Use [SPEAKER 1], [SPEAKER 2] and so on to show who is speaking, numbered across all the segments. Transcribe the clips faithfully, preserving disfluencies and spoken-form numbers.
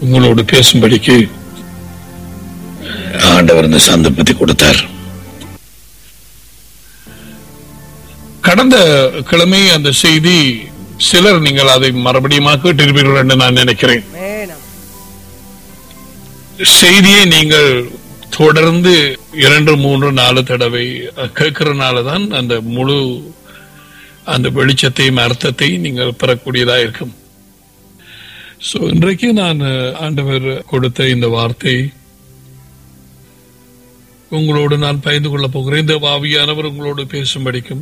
[SPEAKER 1] உங்களோடு பேசும்படிக்கு ஆண்டவர் இந்த சந்தர்ப்பத்தை கொடுத்தார். கடந்த கிழமை அந்த செய்தி சிலர் நீங்கள் அதை மறுபடியும் கேட்டிருப்பீர்கள் என்று நான் நினைக்கிறேன். செய்தியை நீங்கள் தொடர்ந்து இரண்டு மூன்று நாலு தடவை கேட்கிறனாலதான் அந்த முழு அந்த வெளிச்சத்தையும் அர்த்தத்தையும் நீங்கள் பெறக்கூடியதா இருக்கும். சோ இன்றைக்கு நான் ஆண்டவர் கொடுத்த இந்த வார்த்தை உங்களோடு நான் பகிர்ந்து கொள்ளப் போகிறேன். இந்த ஆவியானவர் உங்களோடு பேசும்படிக்கும்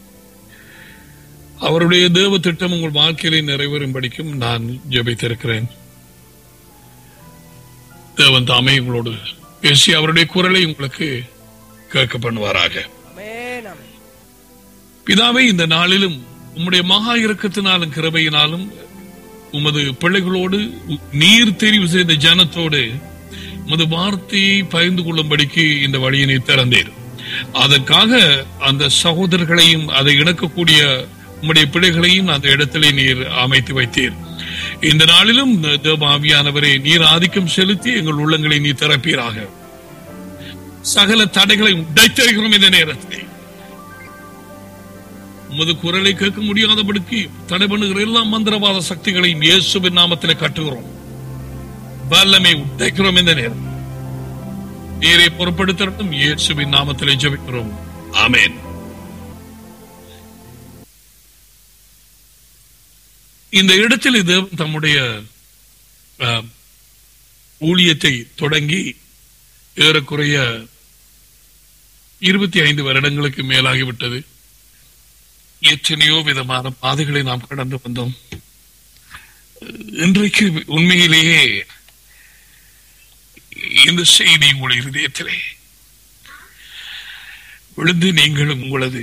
[SPEAKER 1] அவருடைய தேவ திட்டம் உங்கள் வாழ்க்கையிலே நிறைவேறும்படிக்கும் நான் ஜெபித்திருக்கிறேன். தேவன் தாமே உங்களோடு பேசி அவருடைய குரலை உங்களுக்கு கேட்க பண்ணுவாராக. பிதாவே, இந்த நாளிலும் உம்முடைய மகா இரக்கத்தினாலும் கிருபையினாலும் உமது பிள்ளைகளோடு நீர் தெரிவு செய்த ஜனத்தோடு உமது வார்த்தையை பகிர்ந்து கொள்ளும்படிக்கு இந்த வழியினை திறந்தீர். அதற்காக அந்த சகோதரர்களையும் அதை இணக்கக்கூடிய உம்முடைய பிள்ளைகளையும் அந்த இடத்திலே நீர் அமைத்து வைத்தீர். இந்த நாளிலும் தேவ ஆவியானவரே, நீர் ஆதிக்கம் செலுத்தி எங்கள் உள்ளங்களை நீர் திறப்பீராக. சகல தடைகளை உடைத்தறிகிறோம். இந்த நேரத்தை உமது குரலை கேட்க முடியாதபடிக்கு தடை பண்ணுகிற எல்லா மந்திரவாத சக்திகளையும் இயேசுவின் நாமத்திலே கட்டுகிறோம். வல்லமை உடைக்கிறோம். இந்த நேரம் நீரை பொறுப்படுத்தட்டும். இயேசுவின் நாமத்திலே ஜெபிக்கிறோம். ஆமென். இந்த இடத்தில் தேவன் தம்முடைய ஊழியத்தை தொடங்கி ஏறக்குறைய இருபத்தி ஐந்து வருடங்களுக்கு மேலாகிவிட்டது. எத்தனையோ விதமான பாதைகளை நாம் கடந்து வந்தோம். இன்றைக்கு உண்மையிலேயே இந்த செய்தி உங்கள் இருதயத்திலே விழுந்து நீங்கள் உங்களது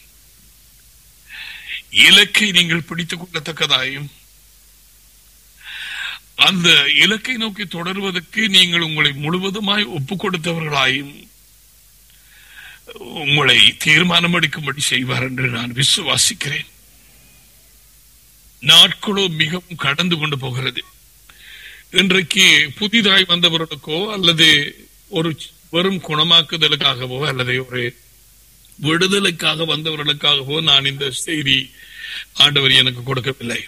[SPEAKER 1] இலக்கை நீங்கள் பிடித்துக் கொள்ளத்தக்கதாயும் அந்த இலக்கை நோக்கி தொடர்வதற்கு நீங்கள் உங்களை முழுவதுமாய் ஒப்புக் கொடுத்தவர்களாயும் உங்களை தீர்மானம் எடுக்கும்படி செய்வார் என்று நான் விசுவாசிக்கிறேன். நாட்களோ மிகவும் கடந்து கொண்டு போகிறது. இன்றைக்கு புதிதாய் வந்தவர்களுக்கோ அல்லது ஒரு வெறும் குணமாக்குதலுக்காகவோ அல்லது ஒரு விடுதலைக்காக வந்தவர்களுக்காகவோ நான் இந்த செய்தி ஆண்டவர் எனக்கு கொடுக்கவில்லை.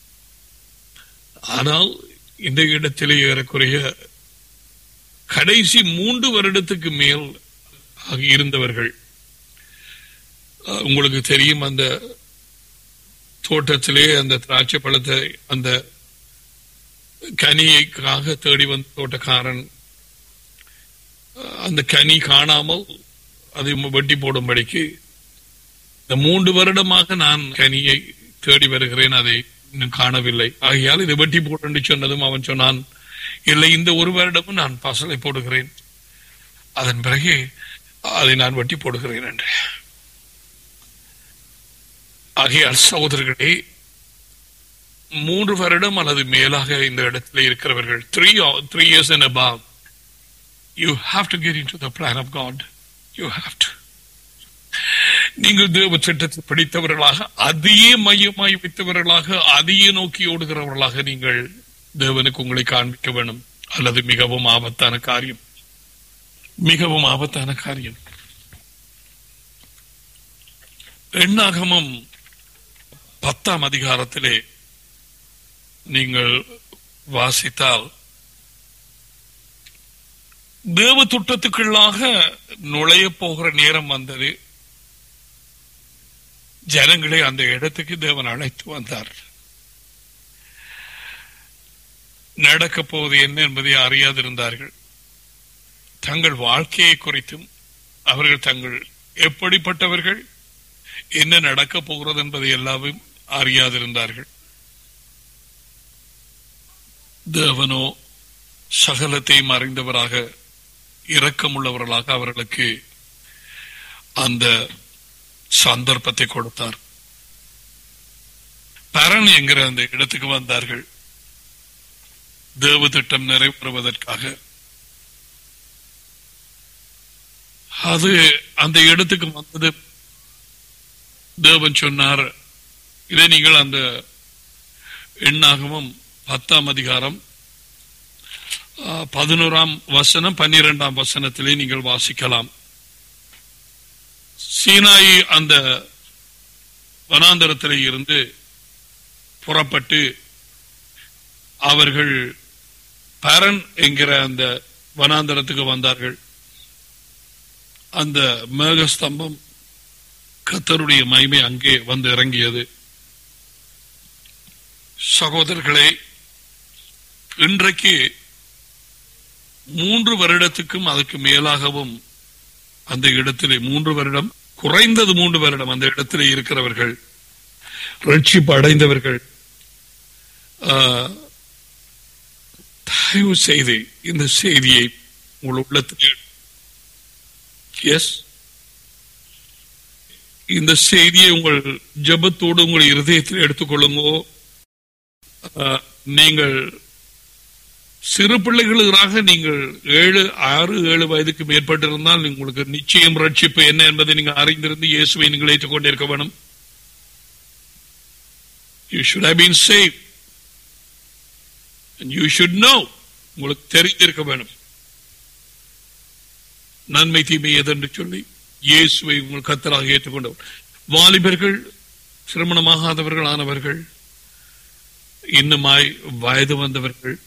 [SPEAKER 1] ஆனால் இந்த இடத்திலே ஏறக்குறைய கடைசி மூன்று வருடத்துக்கு மேல் இருந்தவர்கள், உங்களுக்கு தெரியும், அந்த தோட்டத்திலே அந்த திராட்சை பழத்தை அந்த கனியைக்காக தேடி வந்த தோட்டக்காரன் அந்த கனி காணாமல் அதை வெட்டி போடும்படிக்கு இந்த மூன்று வருடமாக நான் கனியை தேடி வருகிறேன், அதை இன்னும் காணவில்லை, ஆகையால் இதை வெட்டி போட்டு சொன்னதும் அவன் சொன்னான், இல்லை, இந்த ஒரு வருடமும் நான் பசலை போடுகிறேன், அதன் பிறகு அதை நான் வெட்டி போடுகிறேன் என்று. ஆகையால் சகோதரர்களே, மூன்று வருடம் அல்லது மேலாக இந்த இடத்துல இருக்கிறவர்கள், three three years and above, you have to get into the plan of God. You have to. நீங்கள் தேவ திட்டத்தை படித்தவர்களாக, அதையே மையமாய் வைத்தவர்களாக, அதையே நோக்கி ஓடுகிறவர்களாக நீங்கள் தேவனுக்கு உங்களை காண்பிக்க வேண்டும். அல்லது மிகவும் ஆபத்தான காரியம், மிகவும் ஆபத்தான காரியம். எண்ணாகமம் பத்தாம் அதிகாரத்திலே நீங்கள் வாசித்தால் தேவ திட்டத்துக்குள்ளாக நுழைய போகிற நேரம் வந்தது. ஜனங்களை அந்த இடத்துக்கு தேவன் அழைத்து வந்தார். நடக்க போவது என்ன என்பதை அறியாதிருந்தார்கள். தங்கள் வாழ்க்கையை குறித்தும் அவர்கள் தங்கள் எப்படிப்பட்டவர்கள், என்ன நடக்க போகிறது என்பதை எல்லாரும் அறியாதிருந்தார்கள். தேவனோ சகலத்தையும் அறிந்தவராக, இரக்கமுள்ளவர்களாக அவர்களுக்கு அந்த சந்தர்ப்பத்தை கொடுத்தார். பரன் என்கிற அந்த இடத்துக்கு வந்தார்கள் தேவ திட்டம் நிறைவேறுவதற்காக. அது அந்த இடத்துக்கு வந்தது. தேவன் சொன்னார், இதை நீங்கள் அந்த எண்ணாகமம் பத்தாம் அதிகாரம் பதினோராம் வசனம் பன்னிரெண்டாம் வசனத்திலே நீங்கள் வாசிக்கலாம். சீனாய் அந்த வனாந்தரத்திலே இருந்து புறப்பட்டு அவர்கள் பரன் என்கிற அந்த வனாந்தரத்துக்கு வந்தார்கள். அந்த மேகஸ்தம்பம் கர்த்தருடைய மகிமை அங்கே வந்து இறங்கியது. சகோதரர்களே, இன்றைக்கு மூன்று வருடத்துக்கும் அதுக்கு மேலாகவும் அந்த இடத்திலே மூன்று வருடம் குறைந்தது மூன்று வருடம் அந்த இடத்திலே இருக்கிறவர்கள், ரட்சிப்பு அடைந்தவர்கள், தயவு செய்து இந்த செய்தியை உங்கள் உள்ளத்தில் எஸ் இந்த செய்தியை உங்கள் ஜெபத்தோடு உங்கள் இருதயத்தில் எடுத்துக்கொள்ளுங்கோ. நீங்கள் சிறு பிள்ளைகளாக நீங்கள் ஏழு ஆறு ஏழு வயதுக்கு மேற்பட்டிருந்தால் உங்களுக்கு நிச்சயம் ரட்சிப்பு என்ன என்பதை நீங்கள் அறிந்திருந்து இயேசுவை நீங்கள் ஏற்றுக்கொண்டிருக்க வேணும். You should have been saved and you should know. உங்களுக்கு தெரிந்திருக்க வேணும் நன்மை தீமை எதென்று சொல்லி இயேசுவை உங்கள் கர்த்தராக ஏற்றுக்கொண்டவர். வாலிபர்கள், திருமணமாகாதவர்கள் ஆனவர்கள், இன்னுமாய் வயது வந்தவர்கள்,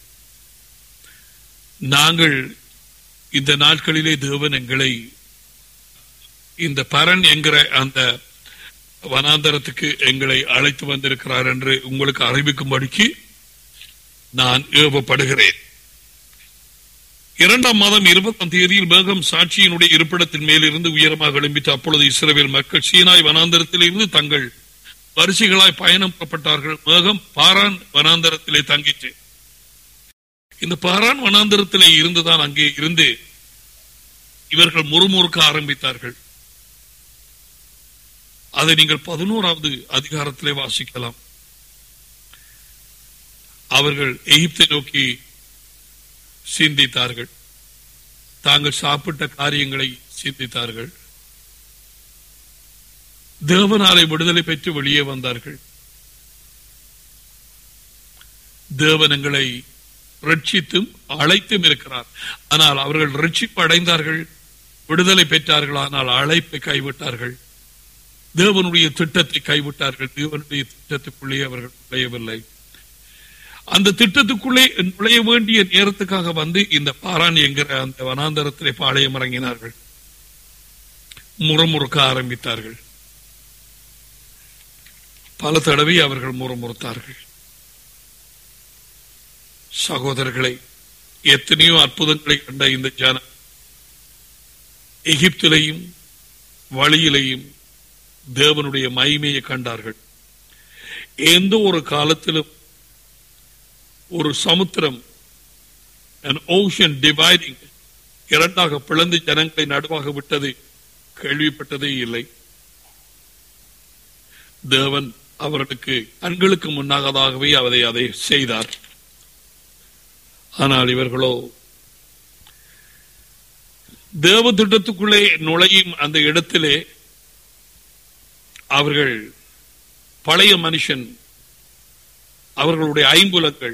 [SPEAKER 1] நாங்கள் இந்த நாட்களிலே தேவன் எங்களை இந்த பரன் என்கிற அந்த வனாந்தரத்துக்கு எங்களை அழைத்து வந்திருக்கிறார் என்று உங்களுக்கு அறிவிக்கும்படிக்கு நான் ஏவப்படுகிறேன். இரண்டாம் மாதம் இருபதாம் தேதியில் மேகம் சாட்சியினுடைய இருப்பிடத்தின் மேலிருந்து உயரமாக எழும்பிட்டு அப்பொழுது இஸ்ரவேல் மக்கள் சீனாய் வனாந்தரத்தில் இருந்து தங்கள் வரிசைகளாய் பயணம் புறப்பட்டார்கள். மேகம் பாரான் வனாந்தரத்திலே தங்கிச்சு. இந்த பாரான் வனாந்தரத்திலே இருந்துதான் அங்கே இருந்து இவர்கள் முறுமுறுக்க ஆரம்பித்தார்கள். அதை நீங்கள் பதினோராவது அதிகாரத்திலே வாசிக்கலாம். அவர்கள் எகிப்தை நோக்கி சிந்தித்தார்கள். தாங்கள் சாப்பிட்ட காரியங்களை சிந்தித்தார்கள். தேவனாலே விடுதலை பெற்று வெளியே வந்தார்கள். தேவன் எங்களை ரட்சித்தும் அழைத்தும் இருக்கிறார். ஆனால் அவர்கள் ரட்சிப்பு அடைந்தார்கள், விடுதலை பெற்றார்கள். ஆனால் அழைப்பை கைவிட்டார்கள், தேவனுடைய திட்டத்தை கைவிட்டார்கள். தேவனுடைய திட்டத்துக்குள்ளே அவர்கள் நுழையவில்லை. அந்த திட்டத்துக்குள்ளே நுழைய வேண்டிய நேரத்துக்காக வந்து இந்த பாரான் என்கிற அந்த வனாந்தரத்திலே பாளையம் இறங்கினார்கள். முறமுறுக்க ஆரம்பித்தார்கள். பல தடவை அவர்கள் முறமுறுத்தார்கள். சகோதரர்களை, எத்தனையோ அற்புதங்களை கண்ட இந்த ஜனம் எகிப்திலையும் வழியிலையும் தேவனுடைய மகிமையை கண்டார்கள். எந்த ஒரு காலத்திலும் ஒரு சமுத்திரம், an ocean dividing, இரண்டாக பிளந்து ஜனங்களை நடுவாக விட்டது கேள்விப்பட்டதே இல்லை. தேவன் அவர்களுக்கு கண்களுக்கு முன்னாகவே அதை அதை செய்தார். ஆனால் இவர்களோ தேவ திட்டத்துக்குள்ளே நுழையும் அந்த இடத்திலே அவர்கள் பழைய மனுஷன், அவர்களுடைய ஐம்புலங்கள்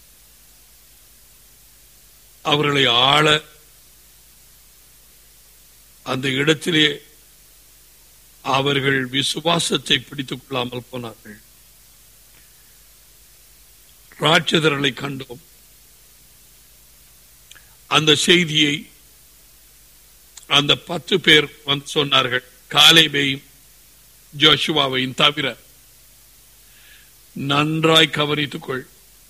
[SPEAKER 1] அவர்களை ஆள அந்த இடத்திலே அவர்கள் விசுவாசத்தை பிடித்துக் கொள்ளாமல் போனார்கள். ராட்சதர்களை கண்டோம். அந்த செய்தியை அந்த பத்து பேர் வந்து சொன்னார்கள். காலேபையும் ஜோஷுவாவையும் தவிர. நன்றாய் கவனித்துக் கொள்.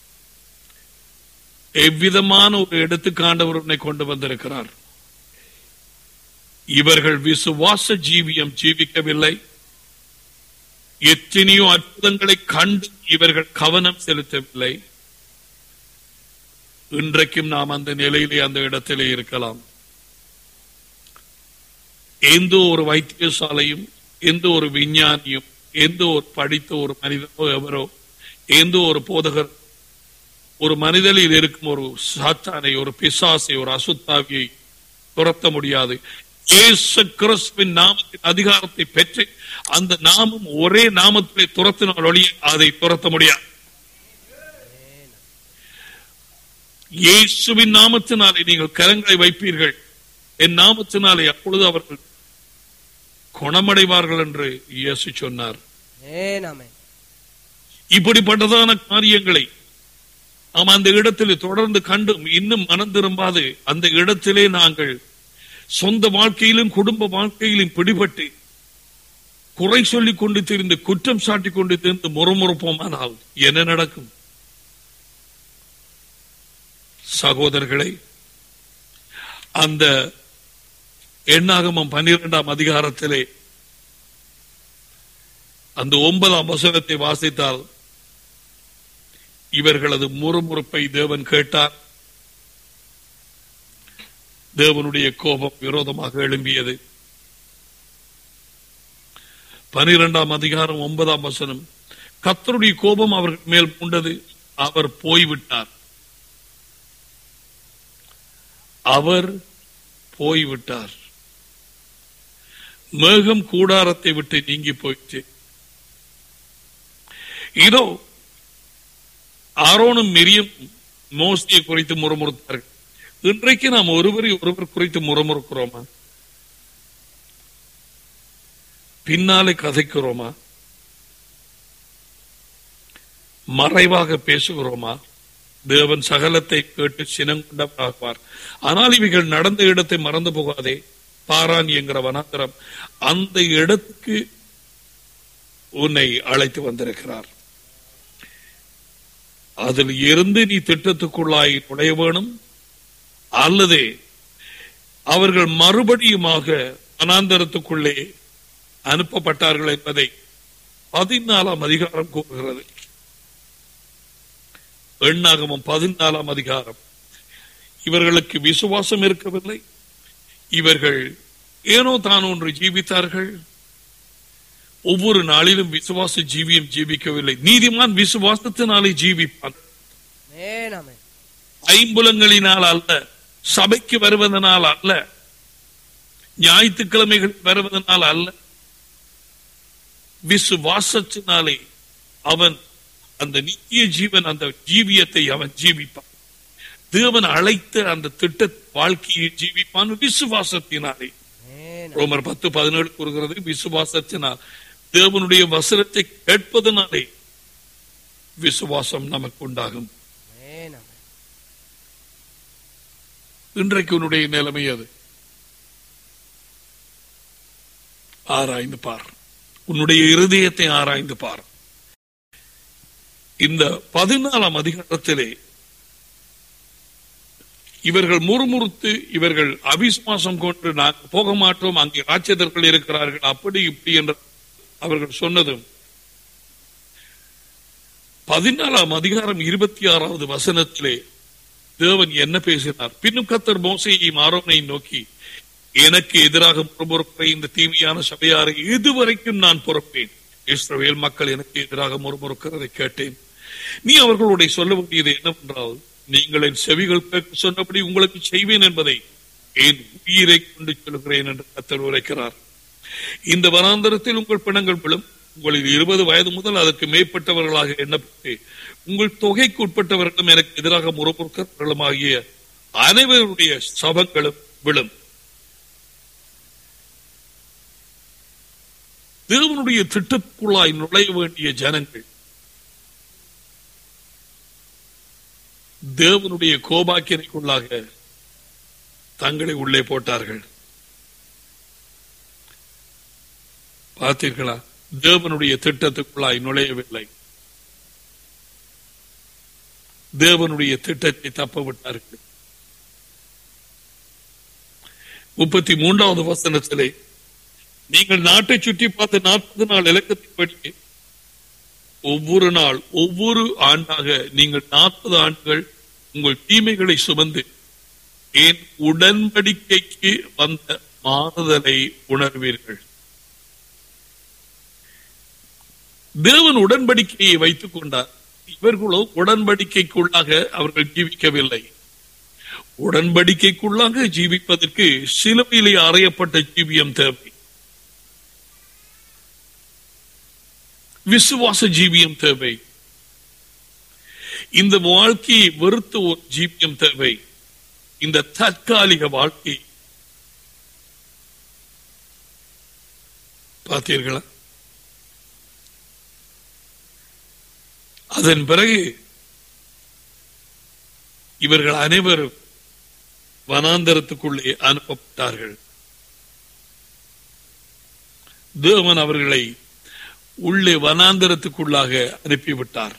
[SPEAKER 1] எவ்விதமான ஒரு இடத்துக்கு ஆண்டவர் உன்னை கொண்டு வந்திருக்கிறார். இவர்கள் விசுவாச ஜீவியம் ஜீவிக்கவில்லை. எத்தனையோ அற்புதங்களை கண்டு இவர்கள் கவனம் செலுத்தவில்லை. இன்றைக்கும் நாம் அந்த நிலையிலே அந்த இடத்திலே இருக்கலாம். எந்த ஒரு வைத்தியசாலையும், எந்த ஒரு விஞ்ஞானியும், எந்த ஒரு படித்த ஒரு மனிதனோ எவரோ, எந்த ஒரு போதகர் ஒரு மனிதனில் இருக்கும் ஒரு சாத்தானை, ஒரு பிசாசை, ஒரு அசுத்தாவியை துரத்த முடியாது. இயேசு கிறிஸ்துவின் நாமத்தின் அதிகாரத்தை பெற்று அந்த நாமம் ஒரே நாமத்திலே துரத்தினால் ஒழிய அதை துரத்த முடியாது. இயேசுவின் நாமத்தினாலே நீங்கள் கரங்களை வைப்பீர்கள், என் நாமத்தினாலே, அப்பொழுது அவர்கள் குணமடைவார்கள் என்று இயேசு சொன்னார். இப்படிப்பட்டதான காரியங்களை நாம் அந்த இடத்தில் தொடர்ந்து கண்டும் இன்னும் மனம் திரும்பாது அந்த இடத்திலே நாங்கள் சொந்த வாழ்க்கையிலும் குடும்ப வாழ்க்கையிலும் பிடிபட்டு குறை சொல்லிக் கொண்டு திரிந்து குற்றம் சாட்டிக் கொண்டு திரிந்து முறமுறுப்போமானால் என்ன நடக்கும்? சகோதரர்களை, அந்த எண்ணாகமம் பன்னிரெண்டாம் அதிகாரத்திலே அந்த ஒன்பதாம் வசனத்தை வாசித்தால் இவர்களது முறுமுறுப்பை தேவன் கேட்டார். தேவனுடைய கோபம் விரோதமாக எழும்பியது. பனிரெண்டாம் அதிகாரம் ஒன்பதாம் வசனம், கர்த்தருடைய கோபம் அவர்கள் மேல் உண்டது, அவர் போய்விட்டார். அவர் போய்விட்டார். மேகம் கூடாரத்தை விட்டு நீங்கி போயிற்று. இதோ ஆரோனும் மிரியும் மோசேயை குறித்து முறமுறுத்தார்கள். இன்றைக்கு நாம் ஒருவரை ஒருவர் குறித்து முறமுறுக்கிறோமா? பின்னாலே கதைக்கிறோமா? மறைவாக பேசுகிறோமா? தேவன் சகலத்தை கேட்டு சினங்கொண்டவராகுவார். ஆனால் இவைகள் நடந்த இடத்தை மறந்து போகாதே. பாரான் என்கிற வனாந்தரம், அந்த இடத்துக்கு உன்னை அழைத்து வந்திருக்கிறார். அதில் இருந்து நீ திட்டத்துக்குள்ளாய் நுழைய வேணும், அல்லது அவர்கள் மறுபடியுமாக வனாந்தரத்துக்குள்ளே அனுப்பப்பட்டார்கள் என்பதை பதினாலாம் அதிகாரம் கூறுகிறது. எண்ணாகமம் பதினாலாம் அதிகாரம். இவர்களுக்கு விசுவாசம் இருக்கவில்லை. இவர்கள் ஏனோ தான் ஒன்று ஜீவித்தார்கள். ஒவ்வொரு நாளிலும் விசுவாச ஜீவியம் ஜீவிக்கவில்லை. நீதிமான் விசுவாசத்தினாலே ஜீவிப்பான். ஐம்புலங்களினால் அல்ல, சபைக்கு வருவதனால் அல்ல, ஞாயிற்றுக்கிழமைகள் வருவதனால் அல்ல, விசுவாசத்தினாலே அவன் அந்த நித்திய ஜீவன், அந்த ஜீவியத்தை அவன் ஜீவிப்பான். தேவன் அழைத்த அந்த திட்ட வாழ்க்கையை ஜீவிப்பான் விசுவாசத்தினாலே. ரோமர் பத்து பதினேழு கூறுகிறது, விசுவாசத்தினால், தேவனுடைய வசனத்தை கேட்பதனாலே விசுவாசம் நமக்கு உண்டாகும். இன்றைக்கு உன்னுடைய நிலைமை அது. ஆராய்ந்து பார், உன்னுடைய இருதயத்தை ஆராய்ந்து பார். இந்த பதினாலாம் அதிகாரத்திலே இவர்கள் முறுமுறுத்து, இவர்கள் அவிசுவாசம் கொண்டு நாங்கள் போக மாட்டோம், அங்கே ராட்சதர்கள் இருக்கிறார்கள், அப்படி இப்படி என்று அவர்கள் சொன்னதும் பதினாலாம் அதிகாரம் இருபத்தி ஆறாவது வசனத்திலே தேவன் என்ன பேசினார்? பின்னும் கர்த்தர் மோசேயையும் ஆரோனையும் நோக்கி, எனக்கு எதிராக முறுமுறுக்கிற இந்த தீமையான சபையாரை இதுவரைக்கும் நான் பொறுப்பேன். இஸ்ரவேல் மக்கள் எனக்கு எதிராக முறுமுறுக்கிறதை கேட்டேன். நீ அவர்களுடைய சொல்ல வேண்டியது என்னவென்றால், நீங்கள் என் செவிகள் கேட்க சொன்னபடி உங்களுக்கு செய்வேன் என்பதை என் உயிரை கொண்டு சொல்கிறேன் என்று கர்த்தர் உரைக்கிறார். இந்த வனாந்தரத்தில் உங்கள் பிணங்கள் விழும். உங்களில் இருபது வயது முதல் அதற்கு மேற்பட்டவர்களாக எண்ணப்பட்டு உங்கள் தொகைக்கு உட்பட்டவர்களும் எனக்கு எதிராக முறுமுறுக்கிறவர்களும் ஆகிய அனைவருடைய சபங்களும் விழும். தேவனுடைய திட்டத்துக்குள்ளாய் நுழைய வேண்டிய ஜனங்கள் தேவனுடைய கோபாக்கியனைக்குள்ளாக தங்களை உள்ளே போட்டார்கள். பார்த்தீர்களா? தேவனுடைய திட்டத்துக்குள்ளாய் நுழையவில்லை. தேவனுடைய திட்டத்தை தப்ப விட்டார்கள். முப்பத்தி மூன்றாவது வசனத்திலே, நீங்கள் நாட்டை சுற்றி பார்த்து நாற்பது நாள் இலக்கத்தின்படி ஒவ்வொரு நாள் ஒவ்வொரு ஆண்டாக நீங்கள் நாற்பது ஆண்டுகள் உங்கள் தீமைகளை சுமந்து என் உடன்படிக்கைக்கு வந்த மாறுதலை உணர்வீர்கள். தேவன் உடன்படிக்கையை வைத்துக் கொண்டார். இவர்களோ உடன்படிக்கைக்குள்ளாக அவர்கள் ஜீவிக்கவில்லை. உடன்படிக்கைக்குள்ளாக ஜீவிப்பதற்கு சிலுவையிலே அறையப்பட்ட ஜீவியம் தேவை. விசுவாச ஜீவியம் தேவை. இந்த வாழ்க்கையை வெறுத்த ஒரு ஜீவியம் தேவை. இந்த தற்காலிக வாழ்க்கை பார்த்தீர்களா? அதன் பிறகு இவர்கள் அனைவரும் வனாந்தரத்துக்குள்ளே அனுப்பப்பட்டார்கள். தேவன் அவர்களை உள்ளே வனாந்தரத்துக்குள்ளாக அனுப்பிவிட்டார்.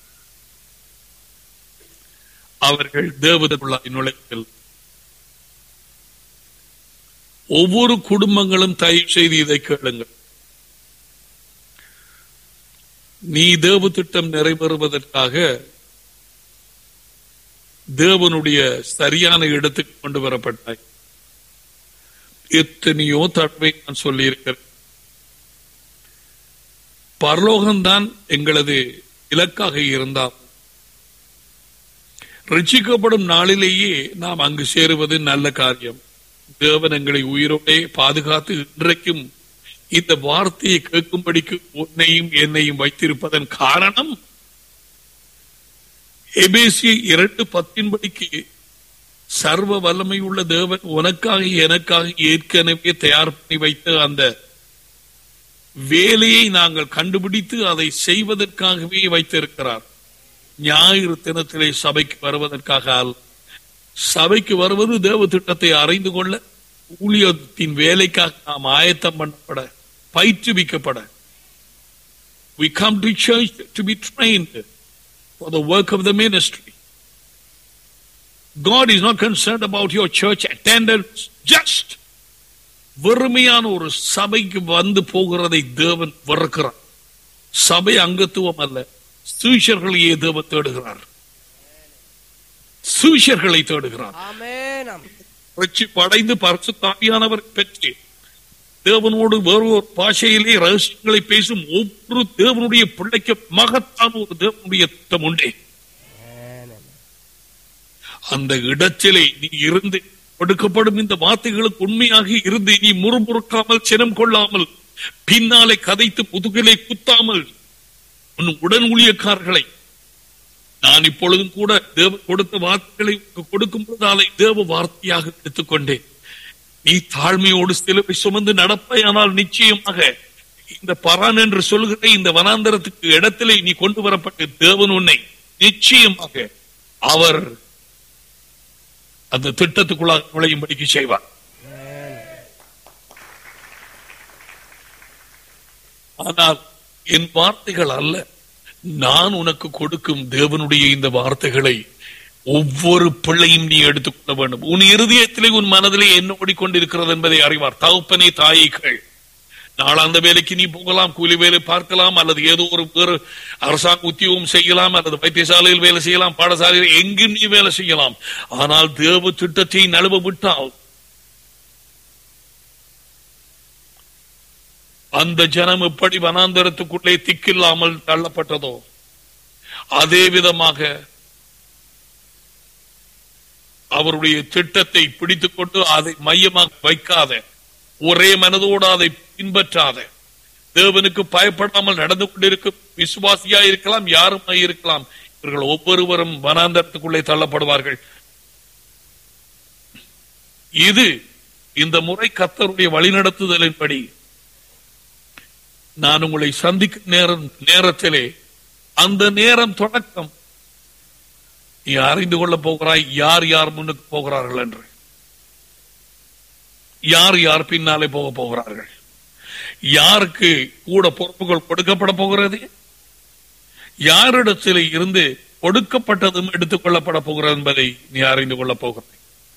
[SPEAKER 1] அவர்கள் தேவதற்குள்ளாய் நுழைவில் ஒவ்வொரு குடும்பங்களும் தயவு செய்து இதை கேளுங்கள். நீ தேவ திட்டம் நிறைவேறுவதற்காக தேவனுடைய சரியான இடத்துக்கு கொண்டு வரப்பட்டாய். எத்தனையோ தடவை நான் சொல்லி இருக்கிறேன், பரலோகம்தான் எங்களது இலக்காக இருந்தால் ரட்சிக்கப்படும் நாளிலேயே நாம் அங்கு சேருவது நல்ல காரியம். தேவன் எங்களை உயிரோடே பாதுகாத்து இன்றைக்கும் இந்த வார்த்தையை கேட்கும்படிக்கு உன்னையும் என்னையும் வைத்திருப்பதன் காரணம் எபேசிய இரண்டு பத்தின் படிக்கு சர்வ வல்லமை உள்ள தேவன் உனக்காக எனக்காக ஏற்கனவே தயார் பண்ணி வைத்த அந்த வேலையை நாங்கள் கண்டுபிடித்து அதை செய்வதற்காகவே வைத்திருக்கிறார். ஞாயிறு தினத்திலே சபைக்கு வருவதற்காக அல்ல. சபைக்கு வருவது தேவ திட்டத்தை அறிந்து கொள்ள, ஊழியத்தின் வேலைக்காக நாம் ஆயத்தம் பண்ணப்பட, பயிற்றுவிக்கப்பட. We come to church to be trained for the work of the ministry. God is not concerned about your church attendance. Just வெறுமையான ஒரு சபைக்கு வந்து போகிறதை தேவன் வெறுக்கிறார். சபை அங்கத்துவம் அல்ல, சீஷர்களையே தேவன் தேடுகிறார். சீஷர்களை தேடுகிறார். படைந்து பரிசுத்த ஆவியானவர் பெற்று தேவனோடு வேறு ஒரு பாஷையிலே ரகசியங்களை பேசும் ஒவ்வொரு தேவனுடைய பிள்ளைக்கு மகத்தான ஒரு தேவனுடைய திட்டம் உண்டே. அந்த இடத்திலே நீ இருந்து கொடுக்கப்படும் இந்த வார்த்தைகளுக்கு உண்மையாக இருந்து நீ முறுமுறுக்காமல், சினம் கொள்ளாமல், பின்னாலே கதைத்து முதுகிலை குத்தாமல் உன் உடன் ஊழியக்காரர்களை நான் இப்பொழுதும் கூட தேவ கொடுத்த வார்த்தைகளை கொடுக்கும் போதாலை தேவ வார்த்தையாக எடுத்துக்கொண்டேன். நீ தாழ்மையோடு சிலுவை சுமந்து நடப்பாயானால் நிச்சயமாக இந்த பரான் என்று சொல்கிற இந்த வனாந்தரத்துக்கு இடத்திலே நீ கொண்டு வரப்பட்ட தேவன் உன்னை நிச்சயமாக அவர் அந்த திட்டத்துக்குள்ளாக நுழையும்படிக்கு செய்வார். ஆனால் என் வார்த்தைகள் அல்ல, நான் உனக்கு கொடுக்கும் தேவனுடைய இந்த வார்த்தைகளை ஒவ்வொரு பிள்ளையும் நீ எடுத்துக்கொள்ள வேண்டும். உன் இருதயத்திலே உன் மனதிலே என்ன ஓடிக்கொண்டிருக்கிறது என்பதை அறிவார். தகப்பனே தாய்கள், நாளாந்த வேலைக்கு நீ போகலாம், கூலி வேலை பார்க்கலாம், அல்லது ஏதோ ஒரு வேறு அரசாங்க உத்தியோகம் செய்யலாம், அல்லது வைத்தியசாலையில் வேலை செய்யலாம், பாடசாலையில் எங்கும் நீ வேலை செய்யலாம். ஆனால் தேவ திட்டத்தை நழுவ விட்டால் அந்த ஜனம் எப்படி வனாந்தரத்துக்குள்ளே திக்கில்லாமல் தள்ளப்பட்டதோ அதே விதமாக அவருடைய திட்டத்தை பிடித்துக் கொண்டு அதை மையமாக வைக்காத, ஒரே மனதோடு அதை பின்பற்றாத, தேவனுக்கு பயப்படாமல் நடந்து கொண்டிருக்கும் விசுவாசியா இருக்கலாம், யாருமா இருக்கலாம், இவர்கள் ஒவ்வொருவரும் வனாந்தரத்துக்குள்ளே தள்ளப்படுவார்கள். இது இந்த முறை கர்த்தருடைய வழிநடத்துதலின்படி நான் உங்களை சந்திக்கும் நேரம் நேரத்திலே அந்த நேரம் தொடக்கம் நீ அறிந்து கொள்ள போகிறாய் யார் யார் முன்னுக்கு போகிறார்கள் என்று, யார் யார் பின்னாலே போக போகிறார்கள், யாருக்கு கூட பொறுப்புகள் கொடுக்கப்பட போகிறது, யாரிடத்திலே இருந்து கொடுக்கப்பட்டதும் எடுத்துக் கொள்ளப்பட போகிறது என்பதை நீ அறிந்து கொள்ள போகிறாய்.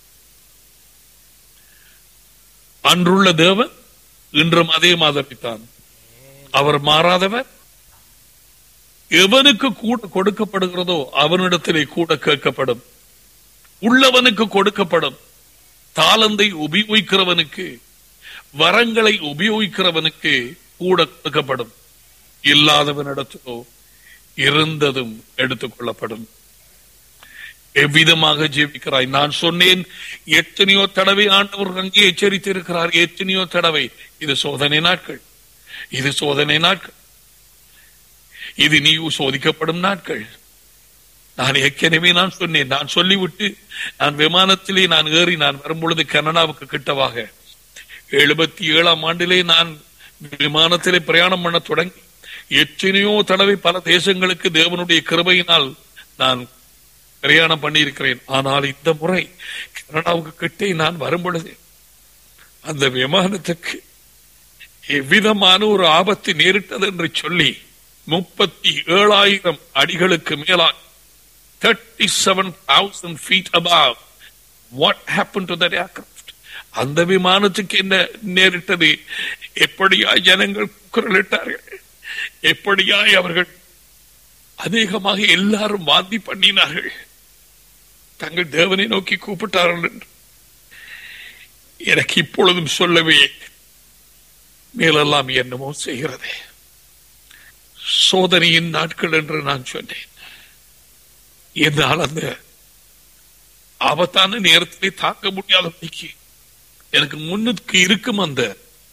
[SPEAKER 1] அன்றுள்ள தேவன் இன்றும் அதே மாதிரித்தான். அவர் மாறாதவர். எவனுக்கு கூட கொடுக்கப்படுகிறதோ அவனிடத்திலே கூட கேட்கப்படும். உள்ளவனுக்கு கொடுக்கப்படும். தாளந்தை உபயோகிக்கிறவனுக்கு, வரங்களை உபயோகிக்கிறவனுக்கு கூட கொடுக்கப்படும். இல்லாதவனிடத்திலோ இருந்ததும் எடுத்துக் கொள்ளப்படும். எவ்விதமாக ஜீவிக்கிறாய்? நான் சொன்னேன் எத்தனையோ தடவை ஆண்டவர் அங்கே எச்சரித்திருக்கிறார். எத்தனையோ தடவை இது சோதனை நாட்கள், இது சோதனை நாட்கள், இது நீ சோதிக்கப்படும் நாட்கள். நான் ஏற்கனவே நான் சொன்னேன், நான் சொல்லிவிட்டு நான் விமானத்திலே நான் ஏறி நான் வரும்பொழுது கனடாவுக்கு கிட்டவாக எழுபத்தி ஏழாம் ஆண்டிலே நான் விமானத்திலே பிரயாணம் பண்ண தொடங்கி எத்தனையோ தடவை பல தேசங்களுக்கு தேவனுடைய கிருபையினால் நான் பிரயாணம் பண்ணி இருக்கிறேன். ஆனால் இந்த முறை கனடாவுக்கு கிட்டே நான் வரும்பொழுது அந்த விமானத்துக்கு எவ்விதமான ஒரு ஆபத்து நேரிட்டது என்று சொல்லி முப்பத்தி ஏழாயிரம் அடிகளுக்கு மேலாக thirty-seven thousand feet above, what happened to that aircraft? அந்த விமானத்துக்கு என்ன நேரிட்டது? எப்படியாய் ஜனங்கள் குரலிட்டார்கள், எப்படியாய் அவர்கள் அதிகமாக எல்லாரும் வாந்தி பண்ணினார்கள், தங்கள் தேவனை நோக்கி கூப்பிட்டார்கள் என்று எனக்கு இப்பொழுதும் சொல்லவே மேலெல்லாம் என்னமோ செய்கிறது. சோதனையின் நாட்கள் என்று நான் சொன்னேன். என்னால் அந்த ஆபத்தான நேரத்திலே தாக்க முடியாதபடிக்கு எனக்கு முன்னுக்கு இருக்கும் அந்த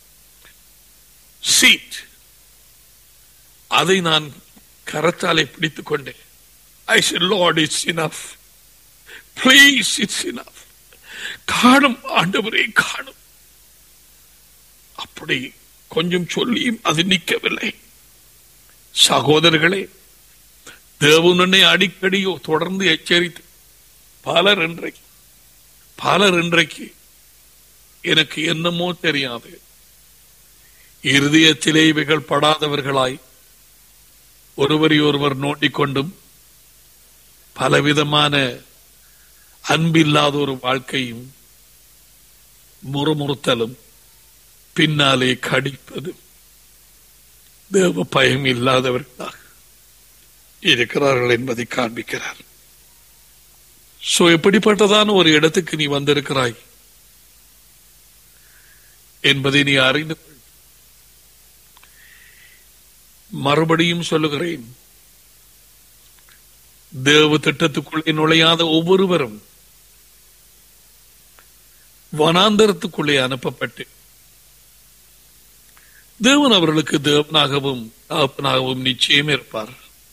[SPEAKER 1] சீட், அதை நான் கரத்தாலே பிடித்துக் கொண்டேன். I said, Lord, it's enough. Please, it's enough. காணும் ஆண்டவரே, காணும். அப்படி கொஞ்சம் சொல்லியும் அது நிற்கவில்லை. சகோதரர்களே, தேவனை அடிக்கடியோ தொடர்ந்து எச்சரித்து பலர் இன்றைக்கு பலர் இன்றைக்கு எனக்கு என்னமோ தெரியாது இருதயத்திலே இவைகள் படாதவர்களாய் ஒருவரை ஒருவர் நோண்டிக்கொண்டும் பலவிதமான அன்பில்லாத ஒரு வாழ்க்கையும் முறுமுறுத்தலும் பின்னாலே கடிப்பதும் தேவ பயம் இல்லாதவர்களாக இருக்கிறார்கள் என்பதை காண்பிக்கிறார். சோ எப்படிப்பட்டதான ஒரு இடத்துக்கு நீ வந்திருக்கிறாய் என்பதை நீ அறிந்து கொள். மறுபடியும் சொல்லுகிறேன், தேவ திட்டத்துக்குள்ளே நுழையாத ஒவ்வொருவரும் வனாந்தரத்துக்குள்ளே அனுப்பப்பட்டு தேவன் அவர்களுக்கு தேவனாகவும் தகப்பனாகவும் நிச்சயம் இருப்பார்.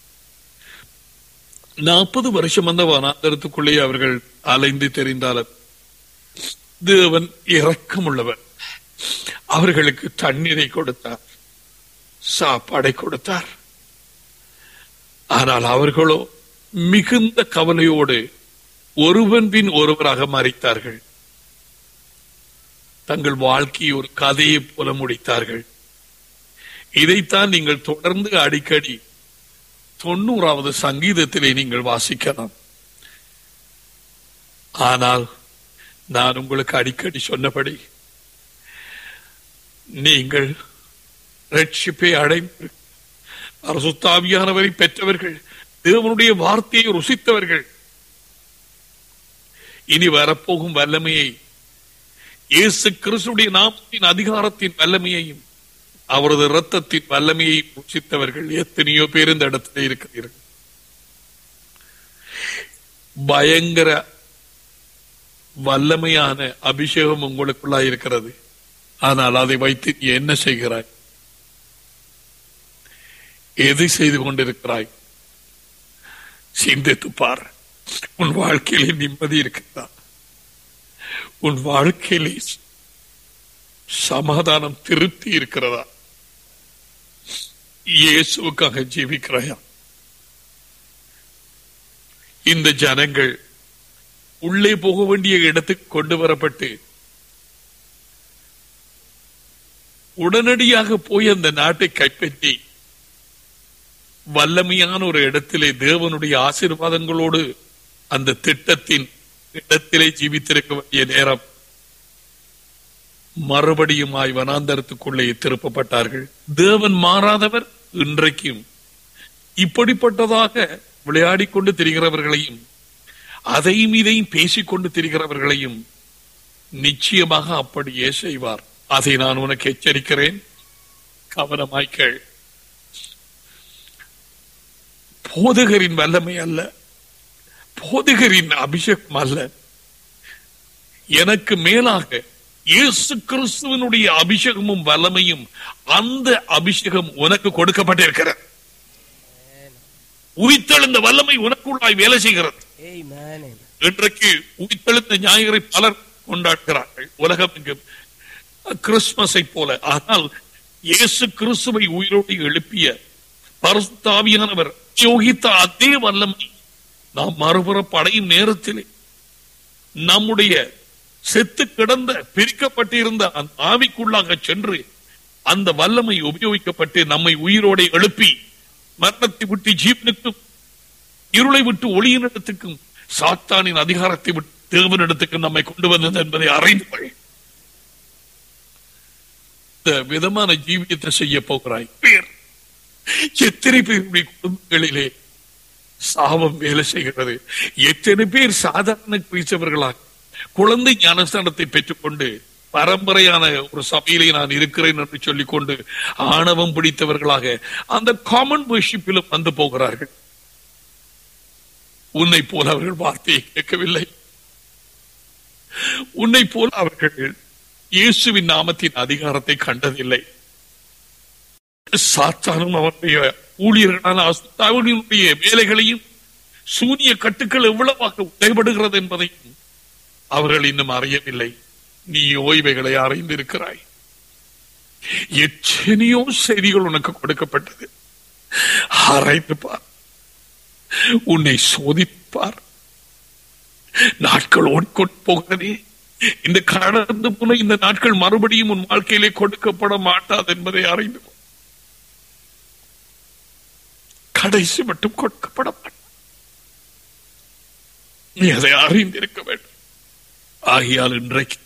[SPEAKER 1] நாற்பது வருஷம் அந்த வனாந்தரத்துக்குள்ளே அவர்கள் அலைந்து தெரிந்தாலும் தேவன் இரக்கமுள்ளவர். அவர்களுக்கு தண்ணீரை கொடுத்தார், சாப்பாடை கொடுத்தார். ஆனால் அவர்களோ மிகுந்த கவலையோடு ஒருவன் பின் ஒருவராக மறித்தார்கள். தங்கள் வாழ்க்கையை ஒரு கதையை போல முடித்தார்கள். இதைத்தான் நீங்கள் தொடர்ந்து அடிக்கடி தொண்ணூறாவது சங்கீதத்திலே நீங்கள் வாசிக்கலாம். ஆனால் நான் உங்களுக்கு அடிக்கடி சொன்னபடி நீங்கள் ரட்சிப்பை அடைந்து பரிசுத்த ஆவியானவரை பெற்றவர்கள், தேவனுடைய வார்த்தையை ருசித்தவர்கள், இனி வரப்போகும் வல்லமையை, இயேசு கிறிஸ்துடைய நாமத்தின் அதிகாரத்தின் வல்லமையையும் அவரது இரத்தத்தின் வல்லமையை ருசித்தவர்கள் எத்தனையோ பேர் இந்த இடத்துல இருக்கிறீர்கள். பயங்கர வல்லமையான அபிஷேகம் உங்களுக்குள்ளா இருக்கிறது. ஆனால் அதை வைத்து நீ என்ன செய்கிறாய்? எதை செய்து கொண்டிருக்கிறாய்? சிந்தித்து பார். உன் வாழ்க்கையிலே நிம்மதி இருக்கிறதா? உன் வாழ்க்கையிலே சமாதானம், திருப்தி இருக்கிறதா? இயேசுவுக்காக ஜீவிக்கிறாயா? இந்த ஜனங்கள் உள்ளே போக வேண்டிய இடத்துக்கு கொண்டு வரப்பட்டு உடனடியாக போய் அந்த நாட்டை கைப்பற்றி வல்லமையான ஒரு இடத்திலே தேவனுடைய ஆசீர்வாதங்களோடு அந்த திட்டத்தின் இடத்திலே ஜீவித்திருக்க வேண்டிய நேரம் மறுபடியும் ஆய் வனாந்தரத்துக்குள்ளே திருப்பப்பட்டார்கள். தேவன் மாறாதவர். இன்றைக்கும் இப்படிப்பட்டதாக விளையாடிக் கொண்டு திரிகிறவர்களையும் அதையும் இதையும் பேசிக்கொண்டு திரிகிறவர்களையும் நிச்சயமாக அப்படியே செய்வார். அதை நான் உனக்கு எச்சரிக்கிறேன், கவனமாய் கேள். போதகரின் வல்லமை அல்ல, போதகரின் அபிஷேகம் அல்ல, எனக்கு மேலாக இயேசு கிறிஸ்துவனுடைய அபிஷேகமும் வல்லமையும், அந்த அபிஷேகம் உனக்கு கொடுக்கப்பட்டிருக்கிறது. உயிர்த்தெழுந்த வல்லமை உனக்குள்ளாய் வேலை செய்கிறது.
[SPEAKER 2] Amen.
[SPEAKER 1] இன்றைக்கு உயிர்த்தெழுந்த ஞாயிறை பலர் கொண்டாடுகிறார்கள் உலகம் எங்கும் கிறிஸ்துமஸை போல. ஆனால் இயேசு கிறிஸ்துவை உயிரோடு எழுப்பிய பரிசுத்த ஆவியானவர் யோகித்த அதே வல்லமை நாம் மறுபுறம் அடையும் நேரத்திலே நம்முடைய செத்து கிடந்த பிரிக்கப்பட்டிருந்த அந்த ஆவிக்குள்ளாக சென்று அந்த வல்லமை உபயோகிக்கப்பட்டு நம்மை உயிரோடு எழுப்பி மரணத்தை விட்டு ஜீவனுக்கும் இருளை விட்டு ஒளியினிடத்துக்கும் சாத்தானின் அதிகாரத்தை விட்டு தேவனிடத்துக்கும் நம்மை கொண்டு வந்தது என்பதை அறிந்து கொள். இந்த விதமான ஜீவியத்தை செய்ய போகிறாய். பேர் எத்தனை பேருடைய குடும்பங்களிலே சாபம் வேலை செய்கிறது. எத்தனை பேர் சாதாரண கிறிஸ்தவர்களாக குழந்தை ஞானஸ்தானத்தை பெற்றுக்கொண்டு பரம்பரையான ஒரு சபையிலே நான் இருக்கிறேன் என்று சொல்லிக் கொண்டு ஆணவம் பிடித்தவர்களாக அந்த காமன் வர்ஷிப்பிலும் வந்து போகிறார்கள். உன்னை போல அவர்கள் வார்த்தையை கேட்கவில்லை. உன்னை போல அவர்கள் இயேசுவின் நாமத்தின் அதிகாரத்தை கண்டதில்லை. சாத்தானும் அவருடைய ஊழியர்களான அவர்களுடைய வேலைகளையும் சூனிய கட்டுக்கள் எவ்வளவாக உடைபடுகிறது என்பதையும் அவர்கள் இன்னும் அறியவில்லை. நீ ஓய்வைகளை அறிந்திருக்கிறாய். எத்தனையோ செய்திகள் உனக்கு கொடுக்கப்பட்டது. ஆராய்ந்து பார், உன்னை சோதிப்பார். நாட்கள் ஓடிக்கொண்டு போகிறதே. இந்த கடந்து போன இந்த நாட்கள் மறுபடியும் உன் வாழ்க்கையிலே கொடுக்கப்பட மாட்டாது என்பதை அறிந்து கடைசி மட்டும் கொடுக்கப்பட மாட்டார். நீ அதை அறிந்திருக்க வேண்டும். ஆகியால் இன்றைக்கு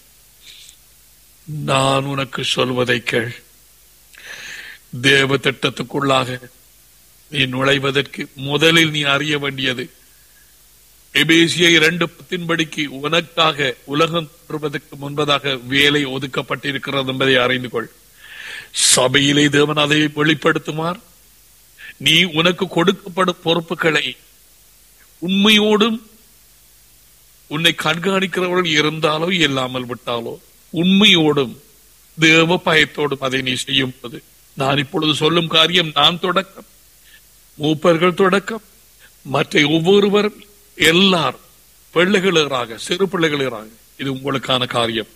[SPEAKER 1] நான் உனக்கு சொல்வதை கேள். தேவ திட்டத்துக்குள்ளாக நீ நுழைவதற்கு முதலில் நீ அறிய வேண்டியது எபேசிய இரண்டு பத்தின்படிக்கு உனக்காக உலகம் தோன்றுவதற்கு முன்பதாக வேலை ஒதுக்கப்பட்டிருக்கிறது என்பதை அறிந்து கொள். சபையிலே தேவன் அதை வெளிப்படுத்துமார். நீ உனக்கு கொடுக்கப்படும் பொறுப்புகளை உண்மையோடும் உன்னை கண்காணிக்கிறவர்கள் இருந்தாலோ இல்லாமல் விட்டாலோ உண்மையோடும் தேவ பயத்தோடும் அதை நீ செய்யும் போது, நான் இப்பொழுது சொல்லும் காரியம் நான் தொடக்கம், மூப்பர்கள் தொடக்கம், மற்ற ஒவ்வொருவரும் எல்லாரும் பிள்ளைகளாக சிறு பிள்ளைகளாக இது உங்களுக்கான காரியம்.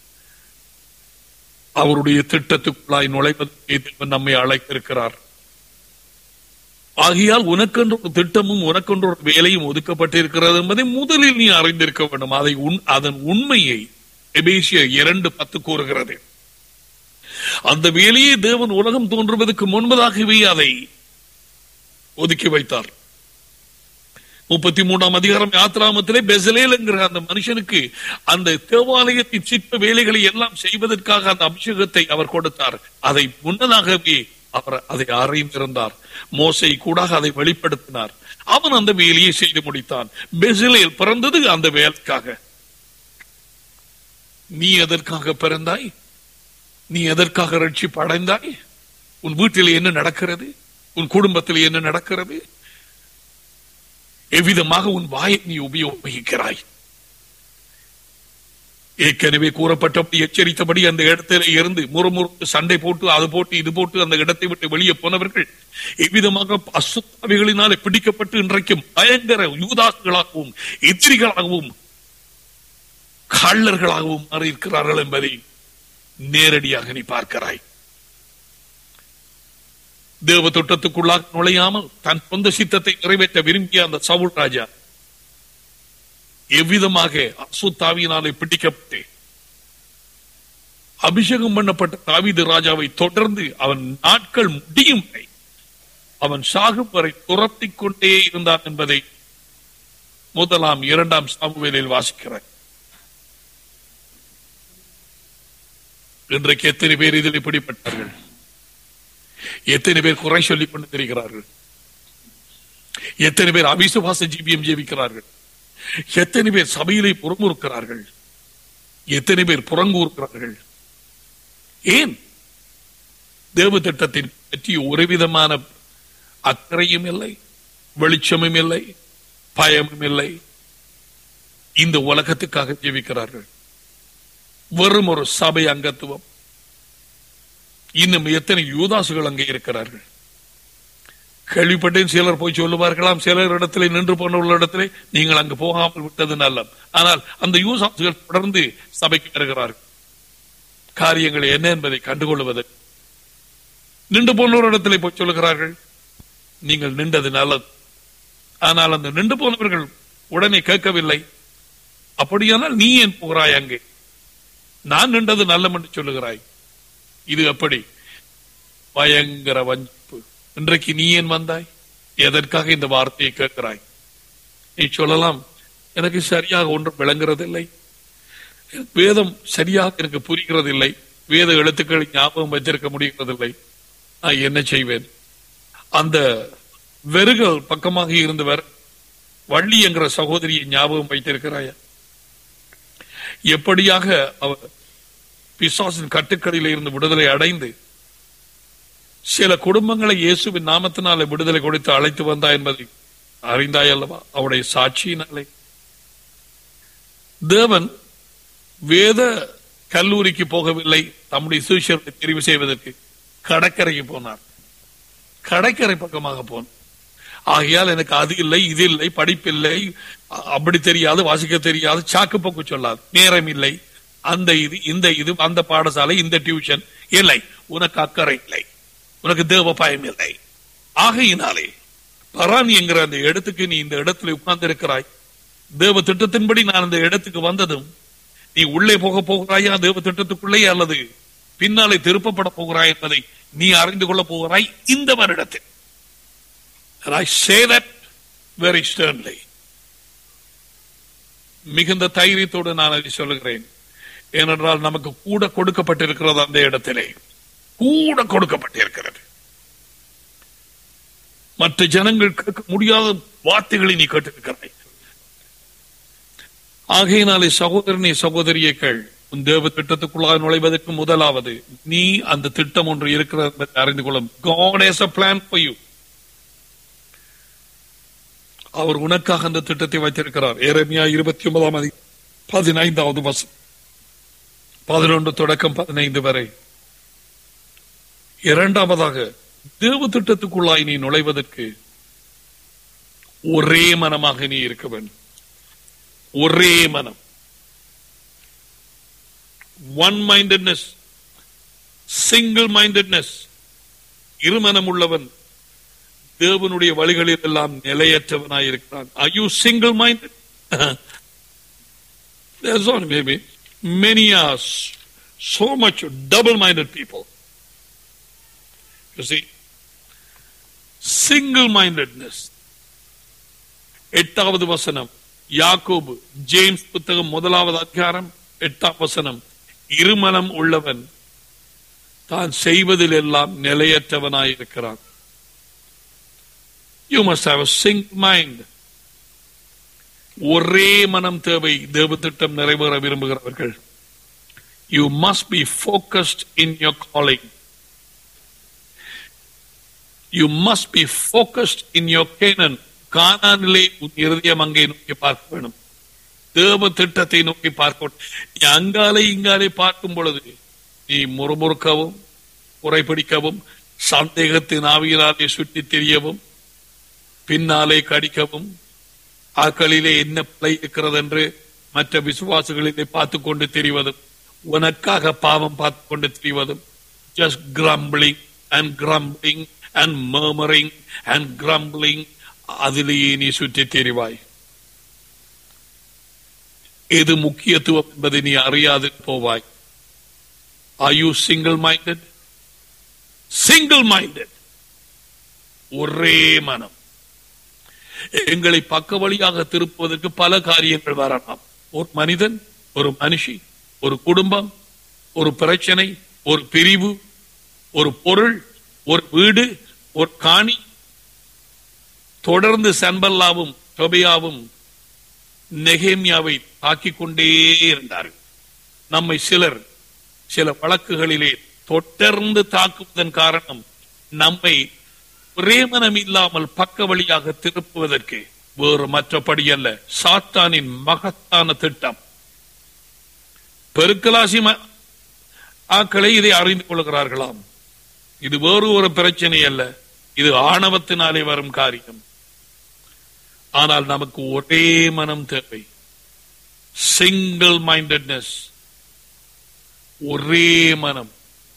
[SPEAKER 1] அவருடைய திட்டத்துக்குள்ளாய் நுழைவதற்கு நம்மை அழைத்திருக்கிறார். ஆகையால் உனக்கென்று ஒரு திட்டமும் உனக்கென்று ஒரு வேலையும் ஒதுக்கப்பட்டிருக்கிறது என்பதை முதலில் நீ அறிந்திருக்க வேண்டும். அதை அதன் உண்மையை எபேசிய இரண்டு பத்து கூறுகிறது. அந்த வேலையை தேவன் உலகம் தோன்றுவதற்கு முன்பதாகவே அதை ஒதுக்கி வைத்தார். முப்பத்தி மூணாம் அதிகாரம் யாத்ராமத்திலே பெசலேல் என்கிற அந்த மனுஷனுக்கு அந்த தேவாலயத்தின் சிற்ப வேலைகளை எல்லாம் செய்வதற்காக அந்த அபிஷேகத்தை அவர் கொடுத்தார். அதை முன்னதாகவே அவர் அதை அறிந்திருந்தார். மோசை கூட அதை வெளிப்படுத்தினார். அவன் அந்த வேலையை செய்து முடித்தான். பெசலேல் பிறந்தது அந்த வேலைக்காக. நீ எதற்காக பிறந்தாய்? நீ எதற்காக ரட்சிப்பு அடைந்தாய்? உன் வீட்டில் என்ன நடக்கிறது? உன் குடும்பத்தில் என்ன நடக்கிறது? எவ்விதமாக உன் வாயை நீ உபயோகிக்கிறாய்? ஏற்கனவே கூறப்பட்டபடி எச்சரித்தபடி அந்த இடத்திலே இருந்து முறுமுறுத்து சண்டை போட்டு அது போட்டு இது போட்டு அந்த இடத்தை விட்டு வெளியே போனவர்கள் எவ்விதமாக அசுத்தாவிகளினாலே பிடிக்கப்பட்டு இன்றைக்கும் பயங்கர யூதாசுகளாகவும் எதிரிகளாகவும் கள்ளர்களாகவும் மாறி இருக்கிறார்கள் என்பதை நேரடியாக நீ பார்க்கிறாய். தேவ தோட்டத்துக்குள்ளாக நுழையாமல் தன் சொந்த சித்தத்தை நிறைவேற்ற விரும்பிய அந்த சவுல் ராஜா எவ்விதமாக அசுத்தாவியினாலே பிடிக்கப்பட்டு அபிஷேகம் பண்ணப்பட்ட தாவீது ராஜாவை தொடர்ந்து அவன் நாட்கள் முடியும் வரை அவன் சாகும் வரை துரத்திக் கொண்டே இருந்தான் என்பதை முதலாம் இரண்டாம் சாமுவேலில் வாசிக்கிறார். இன்றைக்கு எத்தனை பேர் இதில் இப்படிப்பட்டார்கள்? எத்தனை பேர் குறை சொல்லிக் கொண்டு தெரிகிறார்கள்? எத்தனை பேர் அவிசுவாச ஜீவியம் ஜீவிக்கிறார்கள்? எத்தனை பேர் சபையிலே புறமுறுக்கிறார்கள்? எத்தனை பேர் புறங்கூறுக்கிறார்கள்? ஏன்? தேவ திட்டத்தின் பற்றி ஒரு விதமான அக்கறையும் இல்லை, வெளிச்சமும் இல்லை, பயமும் இல்லை. இந்த உலகத்துக்காக ஜீவிக்கிறார்கள். வெறும் ஒரு சபை அங்கத்துவம். இன்னும் எத்தனை யூதாசுகள் அங்கே இருக்கிறார்கள்? கேள்விப்பட்டேன் சிலர் போய் சொல்லுவார்களாம், சிலர் இடத்திலே நின்று போன இடத்திலே நீங்கள் அங்கு போகாமல் விட்டது நல்ல. ஆனால் அந்த யூசாப்ஸ்கள் தொடர்ந்து சபைக்கு வருகிறார்கள், காரியங்கள் என்ன என்பதை கண்டுகொள்வது. நின்று போன ஒரு இடத்திலே போய் சொல்லுகிறார்கள், நீங்கள் நின்றது நல்லது. ஆனால் அந்த நின்று போனவர்கள் உடனே கேட்கவில்லை. அப்படியானால் நீ ஏன் போகிறாய் அங்கே? நான் நின்றது நல்லம் என்று சொல்லுகிறாய். இது எப்படி? பயங்கர வஞ்சிப்பு. இன்றைக்கு நீ ஏன் வந்தாய்? எதற்காக இந்த வார்த்தையை கேட்கிறாய்? நீ சொல்லலாம், எனக்கு சரியாக ஒன்றும் விளங்குறதில்லை, வேதம் சரியாக எனக்கு புரிகிறதில்லை, வேத எழுத்துக்களை ஞாபகம் வைத்திருக்க முடிகிறதில்லை, நான் என்ன செய்வேன்? அந்த வெறுகள் பக்கமாக இருந்தவர் வள்ளி என்கிற சகோதரியை ஞாபகம் வைத்திருக்கிறாயா? எப்படியாக அவர் பிசாசின் கட்டுக்களில் இருந்து விடுதலை அடைந்து சில குடும்பங்களை இயேசுவின் நாமத்தினாலே விடுதலை கொடுத்து அழைத்து வந்தா என்பதை அறிந்தாய் அல்லவா? அவருடைய சாட்சியினாலே. தேவன் வேத கல்லூரிக்கு போகவில்லை, தம்முடைய சுவிசேஷத்தை தெரிவு செய்வதற்கு கடற்கரைக்கு போனார். கடற்கரை பக்கமாக போனார். ஆகையால் எனக்கு அது இல்லை, இது இல்லை, படிப்பில்லை, அப்படி தெரியாது, வாசிக்க தெரியாது, சாக்கு போக்கு சொல்லாது, நேரம் இல்லை, அந்த இது இந்த இது, அந்த பாடசாலை, இந்த டியூஷன் இல்லை, உனக்கு அக்கறை இல்லை, உனக்கு தேவ பயம் இல்லை. ஆகையினாலே பரான் என்கிற அந்த இடத்துக்கு நீ இந்த இடத்துல உட்கார்ந்து இருக்கிறாய். தேவ திட்டத்தின்படி நான் அந்த இடத்துக்கு வந்ததும் நீ உள்ளே போக போகிறாயா தேவ திட்டத்துக்குள்ளே, அல்லது பின்னாலே திருப்பப்பட போகிறாய் என்பதை நீ அறிந்து கொள்ள போகிறாய் இந்த வருடத்தில். And I say that very sternly. மிகுந்த தைரியத்தோடு நான் அதை சொல்லுகிறேன். ஏனென்றால் நமக்கு கூட கொடுக்கப்பட்டிருக்கிறது, அந்த இடத்திலே கூட கொடுக்கப்பட்டிருக்கிறது. மற்ற ஜனங்கள் கேட்க முடியாத வார்த்தைகளை நீ கேட்டிருக்கிறாய். ஆகையினாலே சகோதரனே சகோதரியை கேள், உன் தேவ திட்டத்துக்குள்ளாக நுழைவதற்கு முதலாவது நீ அந்த திட்டம் ஒன்று இருக்கிறது என்பதை அறிந்து கொள்ளும். God has a plan for you. அவர் உனக்காக அந்த திட்டத்தை வைத்திருக்கிறார். எரேமியா இருபத்தி ஒன்பதாம் அதிகாரம் பதினைந்தாவது வசனம், பதினொன்று தொடக்கம் பதினைந்து வரை. இரண்டாவதாக, தேவ திட்டத்துக்குள்ளாய் நீ நுழைவதற்கு ஒரே மனமாக நீ இருக்க வேண்டும். ஒரே மனம், ஒன் மைண்டட்னஸ், சிங்கிள் மைண்டட்னஸ். இருமனம் உள்ளவன் தேவனுடைய வழிகளில் எல்லாம் நிலையற்றவனாய் இருக்கிறான். Are you single minded? There's not maybe many are so much double minded people. You see, single mindedness. எட்டாவது வசனம், யாக்கோபு ஜேம்ஸ் புத்தகம் முதலாவது அதிகாரம் எட்டாம் வசனம், இருமனம் உள்ளவன் தான் செய்வதில் எல்லாம் நிலையற்றவனாய் இருக்கிறான். You must have a single mind. ஒரே மனம் தேவை தேவ திட்டம் நிறைவேற விரும்புகிறவர்கள். You must be focused in your calling. You must be focused in your Canaan. கானானிலே உன் இருதயம் அங்கே நோக்கி பார்க்க வேண்டும். தேவ திட்டத்தை நோக்கி பார்க்க. நீ அங்காலே இங்காலே பார்க்கும் பொழுது நீ முறுமுறுக்கவும், குறைபிடிக்கவும், சந்தேகத்தின் ஆவியினாலே சுற்றி தெரியவும், பின்னாலே கடிக்கவும், ஆக்களிலே என்ன பிழை இருக்கிறது என்று மற்ற விசுவாசிகளிலே பார்த்து கொண்டு தெரிவதும், உனக்காக பாவம் பார்த்து கொண்டு தெரிவதும், just grumbling and grumbling and murmuring and grumbling, அதிலேயே நீ சுற்றி தெரிவாய். எது முக்கியத்துவம் என்பதை நீ அறியாது போவாய். Are you single minded? Single minded, ஒரே மனம். எங்களை பக்க வழியாக திருப்புவதற்கு பல காரியங்கள் வரலாம். ஒரு மனிதன், ஒரு மனுஷி, ஒரு குடும்பம், ஒரு பிரச்சனை, ஒரு பிரிவு, ஒரு பொருள், ஒரு வீடு, ஒரு காணி. தொடர்ந்து சன்பல்லாவும் தொபியாவும் நெகேமியாவை தாக்கிக் கொண்டே இருந்தார்கள். நம்மை சிலர் சில வழக்குகளிலே தொடர்ந்து தாக்குவதன் காரணம் நம்மை பிரேமனம் இல்லாமல் பக்க வழியாக திருப்புவதற்கு வேறு மற்றபடி அல்ல, சாத்தானின் மகத்தான திட்டம். பெருக்கலாசி ஆக்களை இதை அறிந்து கொள்கிறார்களாம். இது வேறு ஒரு பிரச்சனை அல்ல, இது ஆணவத்தினாலே வரும் காரியம். ஆனால் நமக்கு ஒரே மனம் தேவை. சிங்கிள் மைண்டட்னஸ், ஒரே மனம்.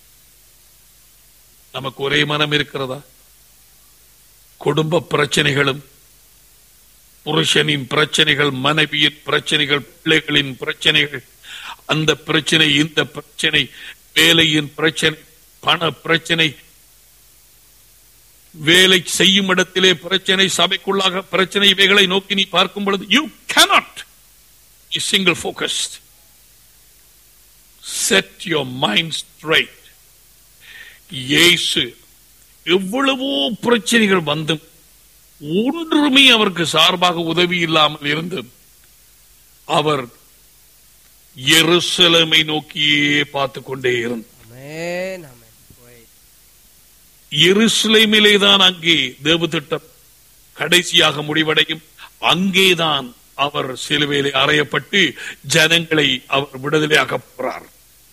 [SPEAKER 1] நமக்கு ஒரே மனம் இருக்கிறதா? குடும்ப பிரச்சனைகளும், புருஷனின் பிரச்சனைகள், மனைவியின் பிரச்சனைகள், பிள்ளைகளின் பிரச்சனைகள், அந்த பிரச்சனை, இந்த பிரச்சனை, வேலையின் பிரச்சனை, பண பிரச்சனை, வேலை செய்யும் இடத்திலே பிரச்சனை, சபைக்குள்ளாக பிரச்சனை, இவைகளை நோக்கி நீ பார்க்கும் பொழுது you cannot be single focused. Set your mind straight. இயேசு எவ்வளவோ பிரச்சனைகள் வந்தும் ஒன்றுமே அவருக்கு சார்பாக உதவி இல்லாமல் இருந்து அவர் எருசலேமை நோக்கியே பார்த்து கொண்டே இருந்தார். எருசலேமிலேதான் அங்கே தேவதிட்டம் கடைசியாக முடிவடையும். அங்கேதான் அவர் சிலுவையிலே அறையப்பட்டு ஜனங்களை அவர் விடுதலையாக போறார்.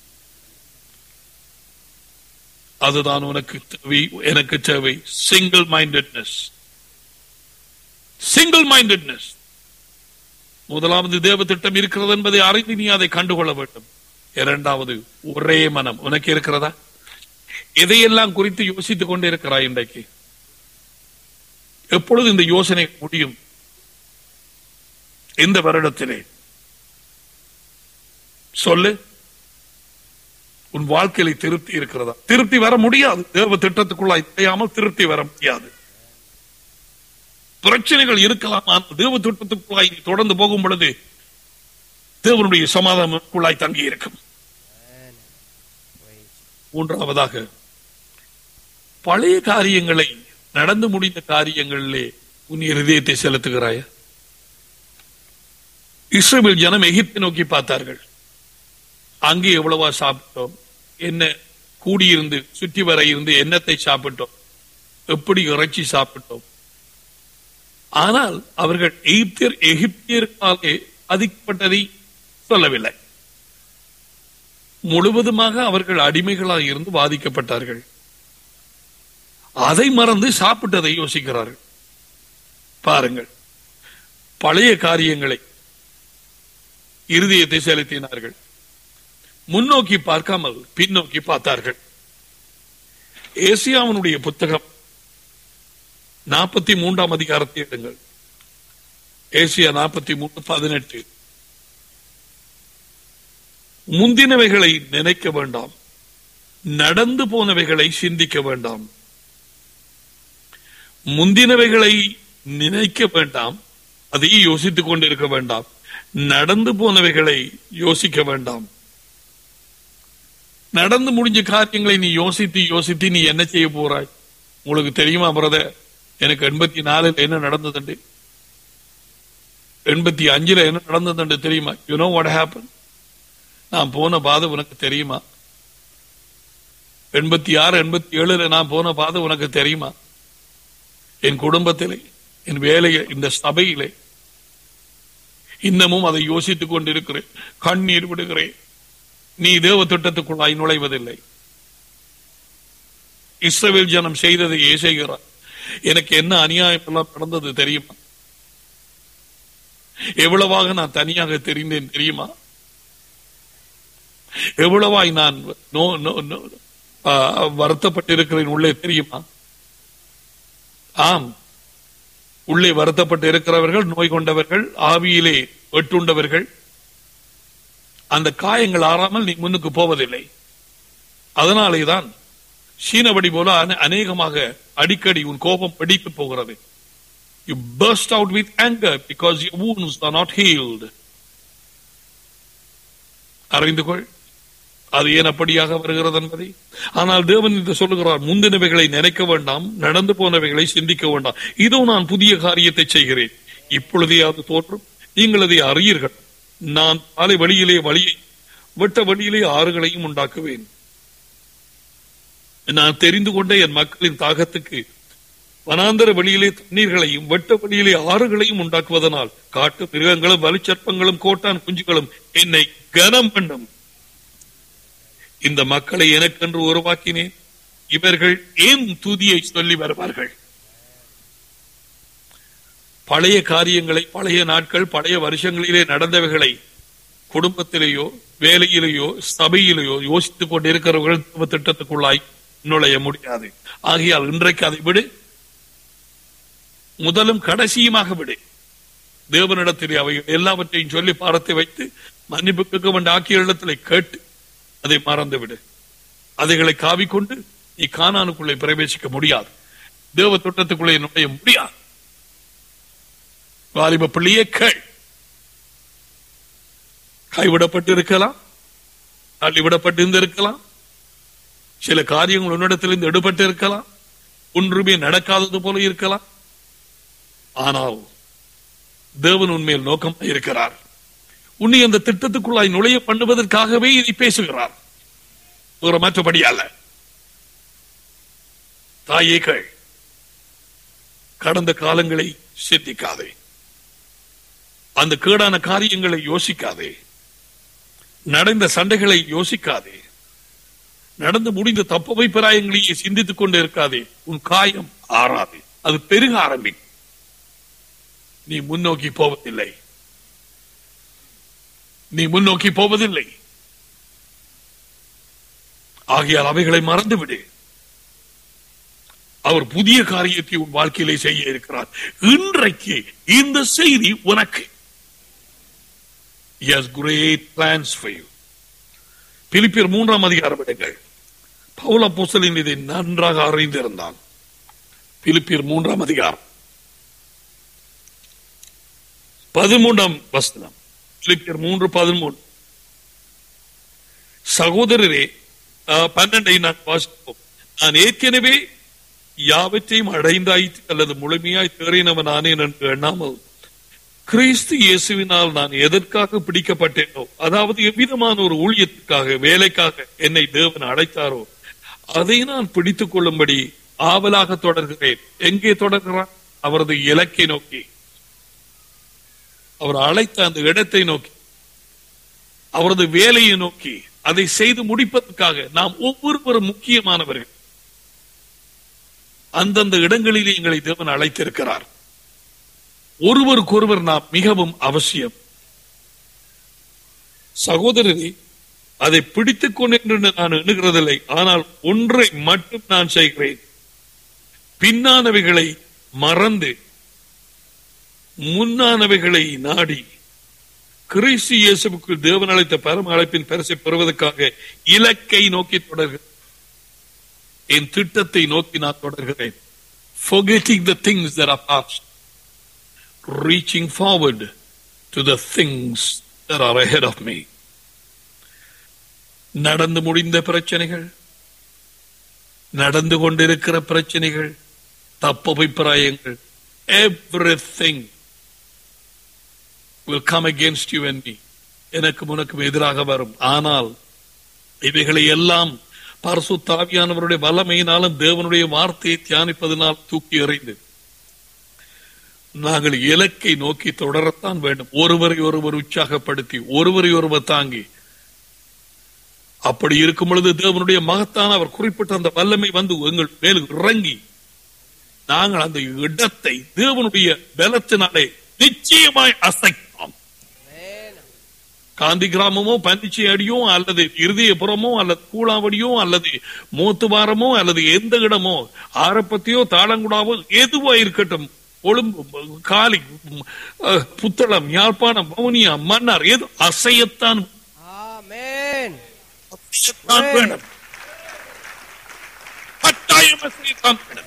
[SPEAKER 1] அதுதான் உனக்கு தேவை, எனக்கு தேவை. Single mindedness. Single mindedness. முதலாவது தேவ திட்டம் இருக்கிறது என்பதை அறிந்து நீ அதை கண்டுகொள்ள வேண்டும். இரண்டாவது ஒரே மனம் உனக்கு இருக்கிறதா? எதையெல்லாம் குறித்து யோசித்துக் கொண்டே இருக்கிறாய் இன்றைக்கு? எப்பொழுது இந்த யோசனை முடியும்? இந்த வருடத்திலே சொல்லு. உன் வாழ்க்கையில திருப்தி இருக்கிறதா? திருப்தி வர முடியாது. தேவ திட்டத்துக்குள்ளாய் தெரியாமல் திருப்தி வர முடியாது. பிரச்சனைகள் இருக்கலாம், ஆனால் தேவ திட்டத்துக்குள்ளாய் தொடர்ந்து போகும் பொழுது தேவனுடைய சமாதானத்துக்குள்ளாய் தங்கி இருக்கும். மூன்றாவதாக, பழைய காரியங்களை, நடந்து முடிந்த காரியங்களிலே உன் இருதயத்தை செலுத்துகிறாய? இஸ்ரவேல் ஜனம் எகிப்தை நோக்கி பார்த்தார்கள். அங்கே எவ்வளவா சாப்பிட்டோம், என்ன கூடியிருந்து சுற்றி வர இருந்து என்னத்தை சாப்பிட்டோம், எப்படி இறைச்சி சாப்பிட்டோம். ஆனால் அவர்கள் எகிப்தியர் எகிப்தியர்களாலே அதிகப்பட்டதை சொல்லவில்லை. முழுவதுமாக அவர்கள் அடிமைகளாக இருந்து பாதிக்கப்பட்டார்கள். அதை மறந்து சாப்பிட்டதை யோசிக்கிறார்கள். பாருங்கள், பழைய காரியங்களை இருதயத்தை செலுத்தினார்கள். முன்னோக்கி பார்க்காமல் பின்னோக்கி பார்த்தார்கள். ஏசியாவினுடைய புத்தகம் நாற்பத்தி மூன்றாம் அதிகாரத்தை எடுங்கள். ஏசியா நாற்பத்தி மூன்று பதினெட்டு. முந்தினவைகளை நினைக்க வேண்டாம், நடந்து போனவைகளை சிந்திக்க வேண்டாம். முந்தினவைகளை நினைக்க வேண்டாம், அதை யோசித்துக் கொண்டிருக்க வேண்டாம். நடந்து போனவைகளை யோசிக்க வேண்டாம். நடந்து முடிஞ்ச காரியங்களை நீ யோசித்து யோசித்து நீ என்ன செய்ய போறாய்? உங்களுக்கு தெரியுமா பிரதர், எனக்கு எண்பத்தி நாலுல என்ன நடந்ததுண்டு, எண்பத்தி அஞ்சுல என்ன நடந்ததுண்டு தெரியுமா? You know what happen? நான் போன பாதை உனக்கு தெரியுமா? எண்பத்தி ஆறு எண்பத்தி ஏழுல நான் போன பாதை உனக்கு தெரியுமா? என் குடும்பத்திலே, என் வேலையை, இந்த சபையிலே இன்னமும் அதை யோசித்துக் கொண்டிருக்கிறேன், கண்ணீர் விடுகிறேன். நீ தேவ திட்டத்துக்குள்ளாய் நுழைவதில்லை. இஸ்ரவேல் ஜனம் செய்ததையே செய்கிறார். எனக்கு என்ன அநியாயம் எல்லாம் நடந்தது தெரியுமா? எவ்வளவாக நான் தனியாக தெரிந்தேன் தெரியுமா? எவ்வளவாய் நான் வருத்தப்பட்டிருக்கிறேன் உள்ளே தெரியுமா? ஆம், உள்ளே வருத்தப்பட்டு இருக்கிறவர்கள், நோய் கொண்டவர்கள், ஆவியிலே வெட்டுண்டவர்கள், அந்த காயங்கள் ஆறாமல் நீ முன்னுக்கு போவதில்லை. அதனாலேதான் சீனபடி போல அநேகமாக அடிக்கடி உன் கோபம் வெடித்து போகிறது. You burst out with anger because your wounds are not healed. அறிந்து கொள், அது ஏன் அப்படியாக வருகிறது என்பதை. ஆனால் தேவன் என்று சொல்லுகிறார், முந்தினவைகளை நினைக்க வேண்டாம், நடந்து போனவைகளை சிந்திக்க வேண்டாம். இதோ நான் புதிய காரியத்தை செய்கிறேன், இப்பொழுதே அது தோற்றும், நீங்கள் அதை அறியீர்கள். நான் பாலை வழியிலே வழியை, வெட்ட வழியிலே ஆறுகளையும் உண்டாக்குவேன். நான் தெரிந்து கொண்ட என் மக்களின் தாகத்துக்கு வனாந்தர வழியிலே தண்ணீர்களையும் வெட்ட வழியிலே ஆறுகளையும் உண்டாக்குவதனால் காட்டு மிருகங்களும் வலுச்சற்பங்களும் கோட்டான் குஞ்சுகளும் என்னை கனம் பண்ணும். இந்த மக்களை எனக்கென்று உருவாக்கினேன், இவர்கள் ஏன் துதியை சொல்லி வருவார்கள்? பழைய காரியங்களை, பழைய நாட்கள், பழைய வருஷங்களிலே நடந்தவைகளை குடும்பத்திலேயோ வேலையிலேயோ சபையிலேயோ யோசித்துக் கொண்டிருக்கிறவர்கள் திட்டத்துக்குள்ளாய் நுழைய முடியாது. ஆகையால் இன்றைக்கு அதை விடு, முதலும் கடைசியுமாக விடு. தேவனிடத்திலே அவை எல்லாவற்றையும் சொல்லி பாரத்தை வைத்து மன்னிப்பு கேட்க வேண்டிய ஆக்கிய இடத்திலே கேட்டு அதை மறந்து விடு. அதைகளை காவிக்கொண்டு நீ கானானுக்குள்ளே பிரவேசிக்க முடியாது, தேவ திட்டத்துக்குள்ளே நுழைய முடியாது. வாலிப பிள்ளையே கேள். கைவிடப்பட்டு இருக்கலாம், தள்ளிவிடப்பட்டு இருக்கலாம், சில காரியங்கள் உன்னிடத்திலிருந்து எடுபட்டு இருக்கலாம், ஒன்றுமே நடக்காதது போல இருக்கலாம். ஆனால் தேவன் உண்மையில் நோக்கமாக இருக்கிறார். உன்னை அந்த திட்டத்துக்குள்ளாய் நுழைய பண்ணுவதற்காகவே இதை பேசுகிறார், ஒரு மற்றபடி அல்ல. தாயே கேள். கடந்த காலங்களை சிந்திக்காதே, அந்த கேடான காரியங்களை யோசிக்காதே, நடந்த சண்டைகளை யோசிக்காதே, நடந்து முடிந்த தப்பவை பிராயங்களையே சிந்தித்துக் கொண்டு இருக்காதே. உன் காயம் ஆறாது, அது பெருக ஆரம்பிக்கும். நீ முன்னோக்கி போவதில்லை, நீ முன்னோக்கி போவதில்லை. ஆகையால் அவைகளை மறந்துவிடு. அவர் புதிய காரியத்தை உன் வாழ்க்கையிலே செய்ய இருக்கிறார். இன்றைக்கு இந்த செய்தி உனக்கு. He has great plans for you. பிலிப்பியர் மூன்றாம் அதிகாரம் எடுங்கள். பவுல் அப்போஸ்தலன் இதை நன்றாக அறிந்திருந்தான். பிலிப்பியர் மூன்றாம் அதிகாரம் பதிமூன்றாம் வசனம். பிலிப்பியர் மூன்று பதிமூன்று. சகோதரரே, பன்னெண்டை நான் வாசிப்போம். நான் ஏற்கனவே யாவற்றையும் அடைந்தாயிற்று அல்லது முழுமையாய் தேறினவன் ஆனேன் என்று எண்ணாமல் கிறிஸ்து இயேசுவினால் நான் எதற்காக பிடிக்கப்பட்டேனோ, அதாவது எவ்விதமான ஒரு ஊழியத்துக்காக, வேலைக்காக என்னை தேவன் அழைத்தாரோ அதை நான் பிடித்துக் கொள்ளும்படி ஆவலாக தொடர்கிறேன். எங்கே தொடர்கிறார்? அவரது இலக்கை நோக்கி, அவர் அழைத்த அந்த இடத்தை நோக்கி, அவரது வேலையை நோக்கி. அதை செய்து முடிப்பதற்காக நாம் ஒவ்வொருவரும் முக்கியமானவர்கள். அந்தந்த இடங்களிலே எங்களை தேவன் அழைத்திருக்கிறார். ஒருவருக்கொருவர் நாம் மிகவும் அவசியம். சகோதரரே, அதை பிடித்துக் கொண்டு நான் எண்ணுகிறதில்லை, ஆனால் ஒன்றை மட்டும் நான் செய்கிறேன். பின்னானவைகளை மறந்து முன்னானவைகளை நாடி கிறிஸ்து இயேசுவுக்குள் தேவன் அழைத்த பரம அழைப்பின் பரிசை பெறுவதற்காக இலக்கை நோக்கி தொடர்கிறேன். என் திட்டத்தை நோக்கி நான் தொடர்கிறேன். Forgetting the things that are past, reaching forward to the things that are ahead of me. நடந்து முடிந்த பிரச்சனைகள், நடந்து கொண்டிருக்கிற பிரச்சனைகள், தப்பபிப்பிராயங்கள், everything will come against you and me. எனக்கு உனக்கு எதிராக வரும். ஆனால் இவைகளை எல்லாம் பரிசுத்த ஆவியானவருடைய வல்லமையினாலும் தேவனுடைய வார்த்தையை தியானிப்பதனால் தூக்கி எறிந்து நாங்கள் இலக்கை நோக்கி தொடரத்தான் வேண்டும். ஒருவரை ஒருவர் உற்சாகப்படுத்தி, ஒருவரை ஒருவர் தாங்கி. அப்படி இருக்கும் பொழுது தேவனுடைய மகத்தான அவர் குறிப்பிட்ட அந்த வல்லமை வந்து எங்கள் மேல் இறங்கி நாங்கள் அந்த இடத்தை தேவனுடைய பலத்தினாலே நிச்சயமாய் அசைப்போம். காந்தி கிராமமோ, பந்திச்சி அடியோ, அல்லது இருதயபுரமோ, அல்லது கூழாவடியோ, அல்லது மோத்துவாரமோ, அல்லது எந்த இடமோ, ஆரப்பத்தியோ, தாளங்குடாவோ, எதுவோ இருக்கட்டும், கொழும்பு, காலி, புத்தளம், யாழ்ப்பாணம், வவுனியா, மன்னார், எது அசையத்தான் வேணும். கட்டாயம் அசையத்தான் வேணும்.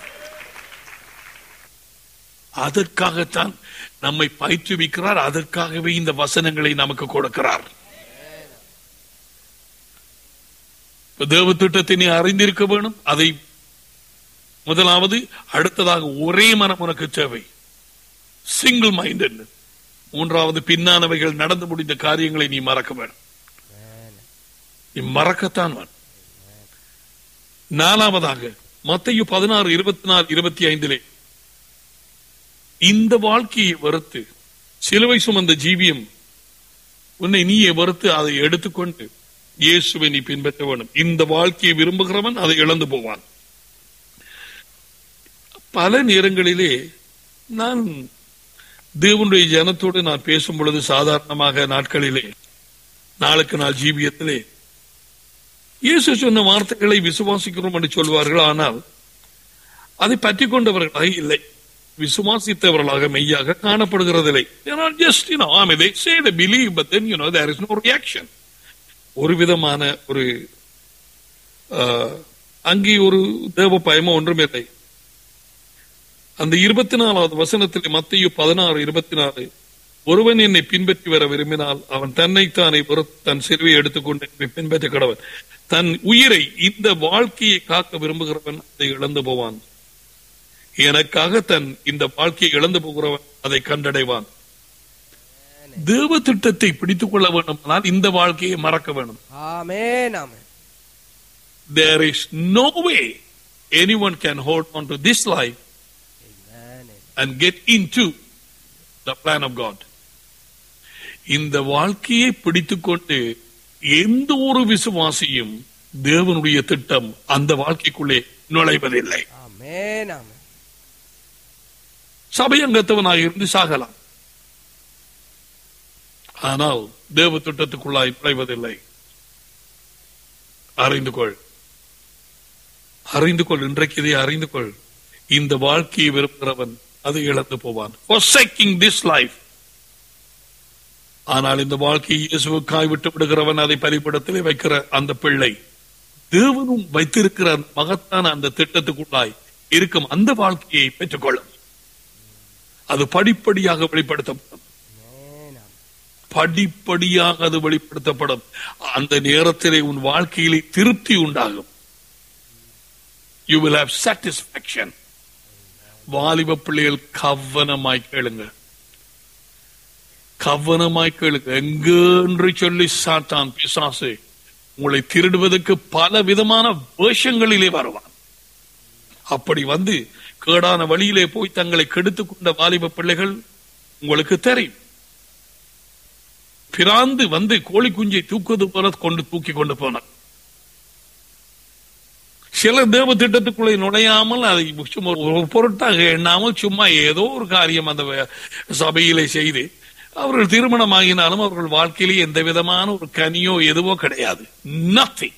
[SPEAKER 1] அதற்காகத்தான் நம்மை பயிற்றுவிக்கிறார். அதற்காகவே இந்த வசனங்களை நமக்கு கொடுக்கிறார். தேவ திட்டத்தை நீ அறிந்திருக்க வேணும். அதை முதலாவது, அடுத்ததாக ஒரே மனம் உனக்கு தேவை, சிங்கிள் மைண்டட். மூன்றாவது, பின்னானவைகள் நடந்து முடிந்த காரியங்களை நீ மறக்க வேணும். நீ மறக்கத்தான் வேணும். நாலாவதாக, மத்தேயு பதினாறு இருபத்தி நாலு இருபத்தி ஐந்திலே இந்த வாழ்க்கையை வெறுத்து, சிலுவை சுமந்த ஜீவியம் உன்னை நீயே வெறுத்து அதை எடுத்துக்கொண்டு இயேசுவை நீ பின்பற்ற வேண்டும். இந்த வாழ்க்கையை விரும்புகிறவன் அதை இழந்து போவான். பல நேரங்களிலே நான் தேவனுடைய ஜனத்தோடு நான் பேசும் பொழுது, சாதாரணமாக நாட்களிலே, நாளுக்கு நாள் ஜீவியத்திலே, இயேசு சொன்ன வார்த்தைகளை விசுவாசிக்கிறோம் என்று சொல்வார்கள். ஆனால் அதை பற்றி கொண்டவர்களாக இல்லை, விசுவாசித்தவர்களாக மெய்யாக காணப்படுகிறதில்லை. ஒரு விதமான ஒரு அங்கே ஒரு தேவ பயமோ ஒன்றும் இல்லை. அந்த இருபத்தி நாலாவது வசனத்தில், மத்தேயு பதினாறு இருபத்தி நாலு, ஒருவன் என்னை பின்பற்றி வர விரும்பினால் அவன் தன்னைத்தானே தன் சிலுவையை எடுத்துக்கொண்டு பின்பற்ற கடவன். தன் உயிரை, இந்த வாழ்க்கையை காக்க விரும்புகிறவன் அதை இழந்து போவான். எனக்காக தன் இந்த வாழ்க்கையை இழந்து போகிறவன் அதை கண்டடைவான். தேவ திட்டத்தை பிடித்துக் கொள்ள வேண்டும், இந்த வாழ்க்கையை மறக்க வேண்டும். There is no way anyone can hold on to this life and get into the plan of God. இந்த வாழ்க்கையை பிடித்துக் கொண்டு எந்த ஒரு விசுவாசியும் தேவனுடைய திட்டம் அந்த வாழ்க்கைக்குள்ளே நுழைவதில்லை. சபையங்கத்தவனாக இருந்து சாகலாம், ஆனால் தேவ திட்டத்துக்குள்ளாய் நுழைவதில்லை. அறிந்து கொள், அறிந்து கொள், இன்றைக்கு இதை அறிந்து கொள். இந்த வாழ்க்கையை விரும்புகிறவன் அதை இழந்து போவான். Forsaking this life. ஆனால் இந்த வாழ்க்கையை இயேசுவுக்காய் விட்டு விடுகிறவன், அதை பலிபீடத்திலே வைக்கிற அந்த பிள்ளை, தேவனும் வைத்திருக்கிற மகத்தான அந்த திட்டத்துக்குள்ளாய் இருக்கும் அந்த வாழ்க்கையை பெற்றுக்கொள்ளும். அது படிப்படியாக வெளிப்படுத்தப்படும், படிப்படியாக அது வெளிப்படுத்தப்படும். அந்த நேரத்திலே உன் வாழ்க்கையிலே திருப்தி உண்டாகும். You will have satisfaction. வாலிப பிள்ளைகள் கவனமாய் கேளுங்க, கவனமாய் கேளுங்க. எங்கென்று சொல்லி சாத்தான் பிசாசு உங்களை திருடுவதற்கு பல விதமான வேஷங்களிலே வருவான். அப்படி வந்து கேடான வழியிலே போய் தங்களை கெடுத்துக் கொண்ட வாலிப பிள்ளைகள் உங்களுக்கு தெரியும். பிராந்து வந்து கோழி குஞ்சை தூக்குவது போல கொண்டு தூக்கி கொண்டு போனார். சில தேவ திட்டத்துக்குள்ளே நுழையாமல், அதை ஒரு பொருட்டாக எண்ணாமல், சும்மா ஏதோ ஒரு காரியம் அந்த சபையிலே செய்து அவர்கள் திருமணமாகினாலும் அவர்கள் வாழ்க்கையிலே எந்த விதமான ஒரு கனியோ எதுவோ கிடையாது. Nothing.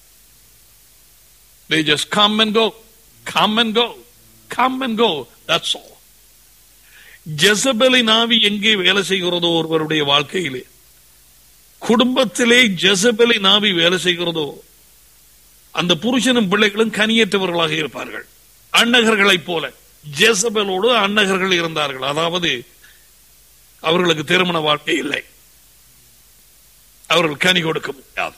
[SPEAKER 1] They just come and go, come and go, come and go. That's all. ஜெசபெலின் ஆவி எங்கே வேலை செய்கிறதோ ஒருவருடைய வாழ்க்கையிலே, குடும்பத்திலே ஜெசபெலின் ஆவி வேலை செய்கிறதோ, அந்த புருஷனும் பிள்ளைகளும் கனியற்றவர்களாக இருப்பார்கள். அன்னகர்களைப் போல ஜெசபெலோடு அன்னகர்கள் இருந்தார்கள். அதாவது அவர்களுக்கு திருமண வாழ்க்கை இல்லை, அவர்கள் கனி கொடுக்க முடியாது.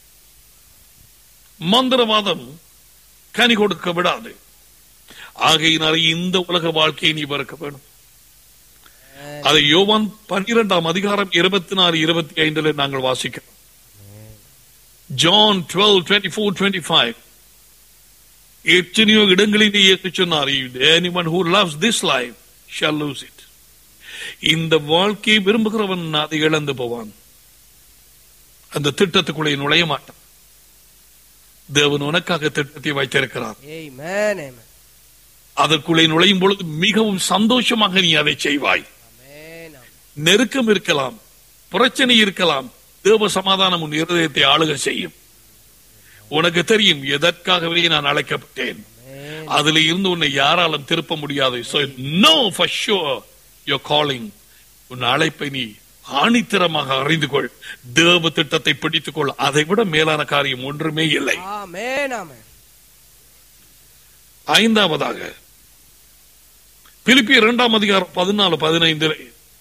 [SPEAKER 1] மந்திரவாதம் கனி கொடுக்க விடாது. ஆகையினாலே இந்த உலக வாழ்க்கையை நீ வெறுக்க வேண்டும். அதை யோவான் பன்னிரெண்டாம் அதிகாரம் இருபத்தி நாலு இருபத்தி ஐந்துல நாங்கள் வாசிக்கிறோம். John twelve twenty-four twenty-five. எத்தனையோ இடங்களில் இயேசு சொன்னார், anyone who loves this life shall lose it. இந்த வாழ்க்கையை விரும்புகிறவன் அதை இழந்து போவான். அந்த திட்டத்துக்குள்ளே நுழைய மாட்டான். தேவன் உனக்காக திட்டத்தை வைத்திருக்கிறார். அதற்குள்ளே நுழையும் பொழுது மிகவும் சந்தோஷமாக நீ அதை செய்வாய். நெருக்கம் இருக்கலாம், பிரச்சனை இருக்கலாம், தேவ சமாதானம் உன் இருதயத்தை ஆளுகை செய்யும். உனக்கு தெரியும் எதற்காகவே நான் அழைக்கப்பட்டேன், அதுல இருந்து உன்னை யாராலும் திருப்ப முடியாது. So know for sure your calling. உன் அழைப்பை நீ ஆணித்தரமாக அறிந்து கொள். தேவ திட்டத்தை பிடித்துக் கொள். அதை விட மேலான காரியம் ஒன்றுமே இல்லை. ஐந்தாவதாக பிலிப்பியர் இரண்டாம் அதிகாரம் பதினாலு பதினைந்து,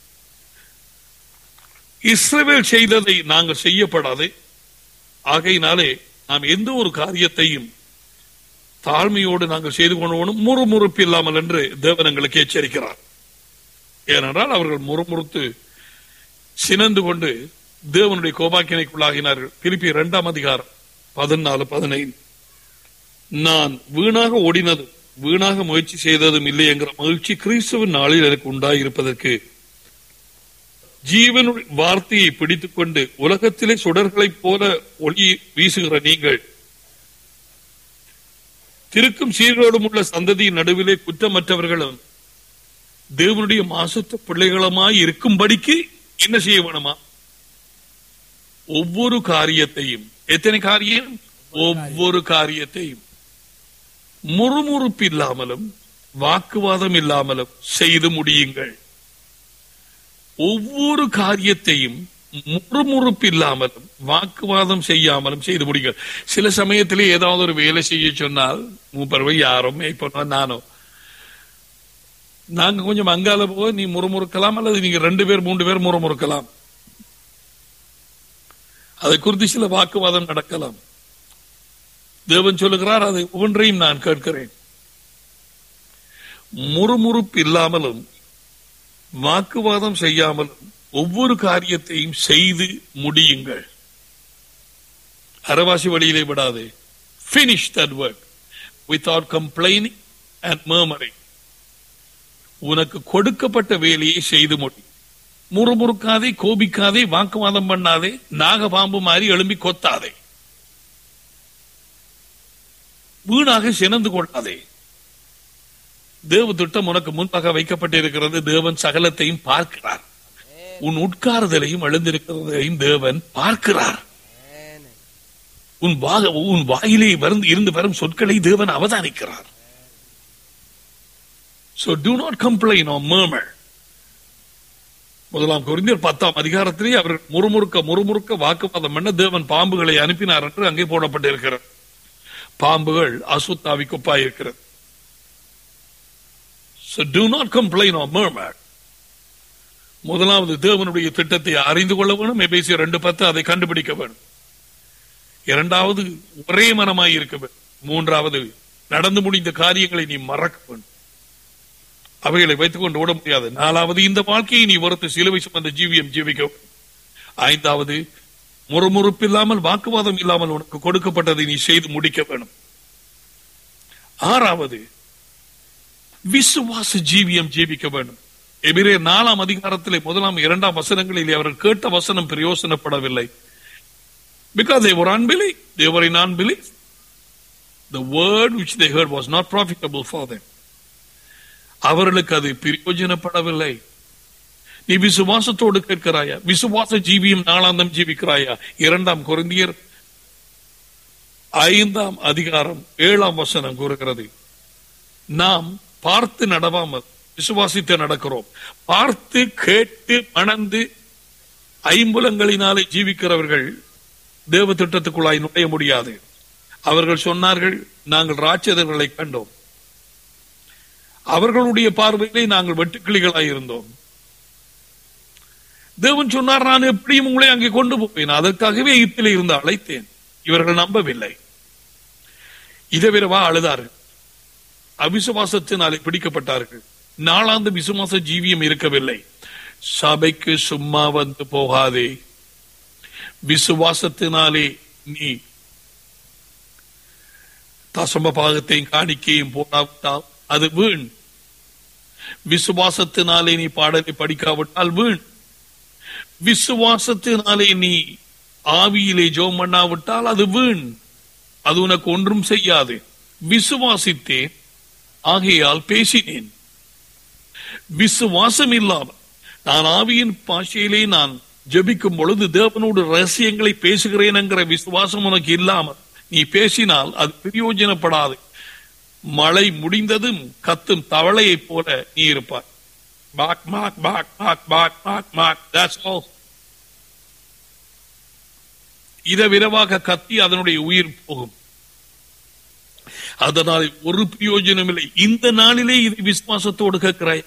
[SPEAKER 1] இஸ்ரவேல் செய்ததை நாங்கள் செய்யப்படாது, ஆகையினாலே நாம் எந்த ஒரு காரியத்தையும் தாழ்மையோடு நாங்கள் செய்து கொண்டு முறுமுறுப்பு இல்லாமல் என்று தேவன் எங்களுக்கு எச்சரிக்கிறார். ஏனென்றால் அவர்கள் முறுமுறுத்து சினந்து கொண்டு தேவனுடைய கோபாக்கினைக்குள்ளாகினார்கள். பிலிப்பியர் இரண்டாம் அதிகாரம் பதினாலு பதினைந்து, நான் வீணாக ஓடினதும் வீணாக முயற்சி செய்ததும் இல்லை என்கிற மகிழ்ச்சி கிறிஸ்துவின் நாளில் எனக்கு உண்டாயிருப்பதற்கு ஜீவன் வார்த்தையை பிடித்துக் கொண்டு உலகத்திலே சுடர்களைப் போல ஒளி வீசுகிற நீங்கள் திருக்கும் சீரோடும் உள்ள சந்ததியின் நடுவிலே குற்றமற்றவர்களும் தேவனுடைய மாசத்த பிள்ளைகளுமாய் இருக்கும்படிக்கு என்ன செய்ய வேணுமா? ஒவ்வொரு காரியத்தையும், எத்தனை காரியம்? ஒவ்வொரு காரியத்தையும் முறுமுறுப்பு இல்லாமலும் வாக்குவாதம் இல்லாமலும் செய்து முடியுங்கள். ஒவ்வொரு காரியத்தையும் முறுமுறுப்பு இல்லாமலும் வாக்குவாதம் செய்யாமலும் செய்து முடியுங்கள். சில சமயத்திலே ஏதாவது ஒரு வேலை செய்ய சொன்னால் மூப்பர்வை யாரும் இப்போ நானோ நாங்க கொஞ்சம் அங்கால போய் நீ முறுமுறுக்கலாம், அல்லது நீங்க ரெண்டு பேர் மூன்று பேர் முறுமுறுக்கலாம். அதை குறித்து சில வாக்குவாதம் நடக்கலாம். தேவன் சொல்லுகிறார், அதை ஒன்றையும் நான் கேட்கிறேன். முறுமுறுப்பு இல்லாமலும் வாக்குவாதம் செய்யாமலும் ஒவ்வொரு காரியத்தையும் செய்து முடியுங்கள். அரவாசி வழியிலே விடாதே. Finish that work without complaining and murmuring. உனக்கு கொடுக்கப்பட்ட வேலையை செய்து முடி. முறுமுறுக்காதே, கோபிக்காதே, வாக்குவாதம் பண்ணாதே, நாகபாம்பு மாதிரி எழும்பி கொத்தாதே, வீணாக சினந்து கொள்ளாதே. தேவ திட்டம் உனக்கு முன்பாக வைக்கப்பட்டிருக்கிறது. தேவன் சகலத்தையும் பார்க்கிறார். உன் உட்காருதலையும் எழுந்திருக்கிறதையும் தேவன் பார்க்கிறார். உன் உன் வாயிலே இருந்து வரும் சொற்களை தேவன் அவதானிக்கிறார். So do not complain or murmur. முதலாம் கொரிந்தியர் பத்தாம் அதிகாரத்திலே அவர் முறுமுறுக்க முறுமுறுக்க வாக்குவாதம் பண்ண தேவன் பாம்புகளை அனுப்பினார் என்று அங்கே போடப்பட்டிருக்கிறது. பாம்புகள் அசுத்தாவிக்கு ஒப்பாயிருக்கிறது. So do not complain or murmur. முதலாவது தேவனுடைய திட்டத்தை அறிந்து கொள்ள வேணும். எபேசியர் ரெண்டு பத்து அதை கண்டுபிடிக்க வேணும். இரண்டாவது ஒரே மனமாய் இருக்க வேண்டும். மூன்றாவது நடந்து முடிந்த காரியங்களை நீ மறக்க வேண்டும். அவைகளை வைத்துக் கொண்டு ஓட முடியாது. நாலாவது இந்த வாழ்க்கையை நீ ஒருத்த சிலுவை சுமந்த ஜீவியம் ஜீவிக்க. ஐந்தாவது முறுமுறுப்பு இல்லாமல் வாக்குவாதம் இல்லாமல் உனக்கு கொடுக்கப்பட்டதை நீ செய்து முடிக்க வேணும். ஆறாவது விசுவாச ஜீவியம் ஜீவிக்க வேண்டும். எபிரேயர் நாலாம் அதிகாரத்திலே முதலாம் இரண்டாம் வசனங்களிலே அவர்கள் கேட்ட வசனம் பிரயோசனப்படவில்லை. Because they were unbelief. They were in unbelief. The word which they heard was not profitable for them. அவர்களுக்கு அது பிரயோஜனப்படவில்லை. நீ விசுவாசத்தோடு கேட்கிறாயா? விசுவாச ஜீவியம் நாளாந்தம் ஜீவிக்கிறாயா? இரண்டாம் கொரிந்தியர் ஐந்தாம் அதிகாரம் ஏழாம் வசனம் கூறுகிறது, நாம் பார்த்து நடவாமல் விசுவாசித்து நடக்கிறோம். பார்த்து கேட்டு மணந்து ஐம்புலங்களினாலே ஜீவிக்கிறவர்கள் தேவ திட்டத்துக்குள்ளாய் நுழைய முடியாது. அவர்கள் சொன்னார்கள், நாங்கள் ராட்சதர்களை கண்டோம், அவர்களுடைய பார்வையிலே நாங்கள் வெட்டுக்கிளிகளாய் இருந்தோம். தேவன் சொன்னார், நான் எப்படியும் உங்களை அங்கே கொண்டு போவேன், அதற்காகவே இத்திலே இருந்து அழைத்தேன். இவர்கள் நம்பவில்லை. இதை விரவா அழுதார்கள். அவிசுவாசத்தினாலே பிடிக்கப்பட்டார்கள். நாளாந்த விசுவாச ஜீவியம் இருக்கவில்லை. சபைக்கு சும்மா வந்து போகாதே. விசுவாசத்தினாலே நீ தசம பாகத்தையும் காணிக்கையும் போடாவிட்டால் அது வீண். விசுவாசத்தினாலே நீ பாடலை படிக்காவிட்டால் வீண். விசுவாசத்தினாலே நீ ஆவியிலே ஜெபம் பண்ணாவிட்டால் அது வீண். அது உனக்கு ஒன்றும் செய்யாது. விசுவாசித்தேன், ஆகையால் பேசினேன். விசுவாசம் இல்லாமல் நான் ஆவியின் பாஷையிலே நான் ஜெபிக்கும் பொழுது தேவனோடு ரகசியங்களை பேசுகிறேன் என்கிற விசுவாசம் உனக்கு இல்லாமல் நீ பேசினால் அது பிரயோஜனப்படாது. மழை முடிந்ததும் கத்தும் தவளையை போல நீ இருப்பாய். பாக் பாக் பாக் பாக் பாக் பாக் பாக். That's all. இதை விரைவாக கத்தி அதனுடைய உயிர் போகும். அதனால் ஒரு பிரயோஜனம் இல்லை. இந்த நாளிலே இது விசுவாசத்தோடு கேட்கிறாய்.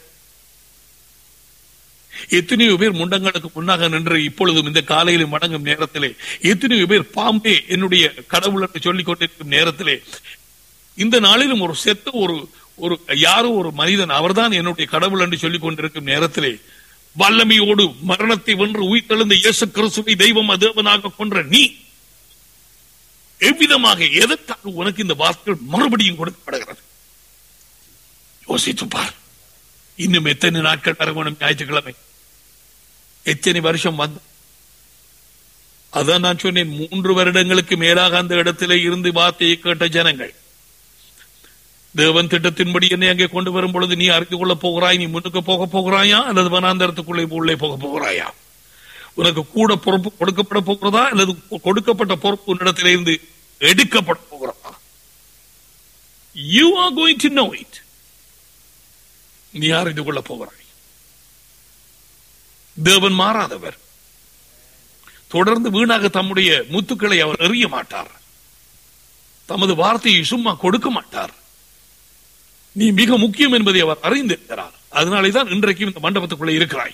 [SPEAKER 1] எத்தனையோ பேர் முண்டங்களுக்கு முன்னாக நின்று இப்பொழுதும் இந்த காலையில் மடங்கும் நேரத்திலே, எத்தனையோ பேர் பாம்பே என்னுடைய கடவுள் என்று சொல்லிக் கொண்டிருக்கும் நேரத்திலே, இந்த நாளிலும் ஒரு செத்த ஒரு ஒரு யாரோ ஒரு மனிதன் அவர்தான் என்னுடைய கடவுள் என்று சொல்லிக் கொண்டிருக்கும் நேரத்திலே, வல்லமையோடு மரணத்தை வென்று உயிர்த்தெழுந்த இயேசு கிறிஸ்துவை தெய்வம் தேவனாக கொன்ற நீ எவ்விதமாக எதற்காக உனக்கு இந்த வார்த்தைகள் மறுபடியும் கொடுக்கப்படுகிறது? யோசித்து பார். இன்னும் எத்தனை நாட்கள் வரணும்? ஞாயிற்றுக்கிழமை எத்தனை வருஷம் வந்து, அதான் நான் சொன்னேன், மூன்று வருடங்களுக்கு மேலாக அந்த இடத்திலே இருந்து வார்த்தையை கேட்ட ஜனங்கள் தேவன் திட்டத்தின்படி என்னை அங்கே கொண்டு வரும் பொழுது நீ அறிந்து கொள்ள போகிறாய், நீ முன்னுக்கு போக போகிறாயா அல்லது வனாந்தரத்துக்குள்ளே உள்ளே போக போகிறாயா? உனக்கு கூட பொறுப்பு கொடுக்கப்பட போகிறதா அல்லது கொடுக்கப்பட்ட பொறுப்பு உன்னிடத்திலிருந்து எடுக்கப்பட போகிறதா? You are going to know it. நீ அறிந்து கொள்ள போகிறாய். தேவன் மாறாதவர். தொடர்ந்து வீணாக தம்முடைய முத்துக்களை அவர் எறிய மாட்டார். தமது வார்த்தையை சும்மா கொடுக்க மாட்டார். நீ மிக முக்கியம் என்பதை அவர் அறிந்திருக்கிறார். அதனாலேதான் இன்றைக்கும் இந்த மண்டபத்துக்குள்ளே இருக்கிறாய்.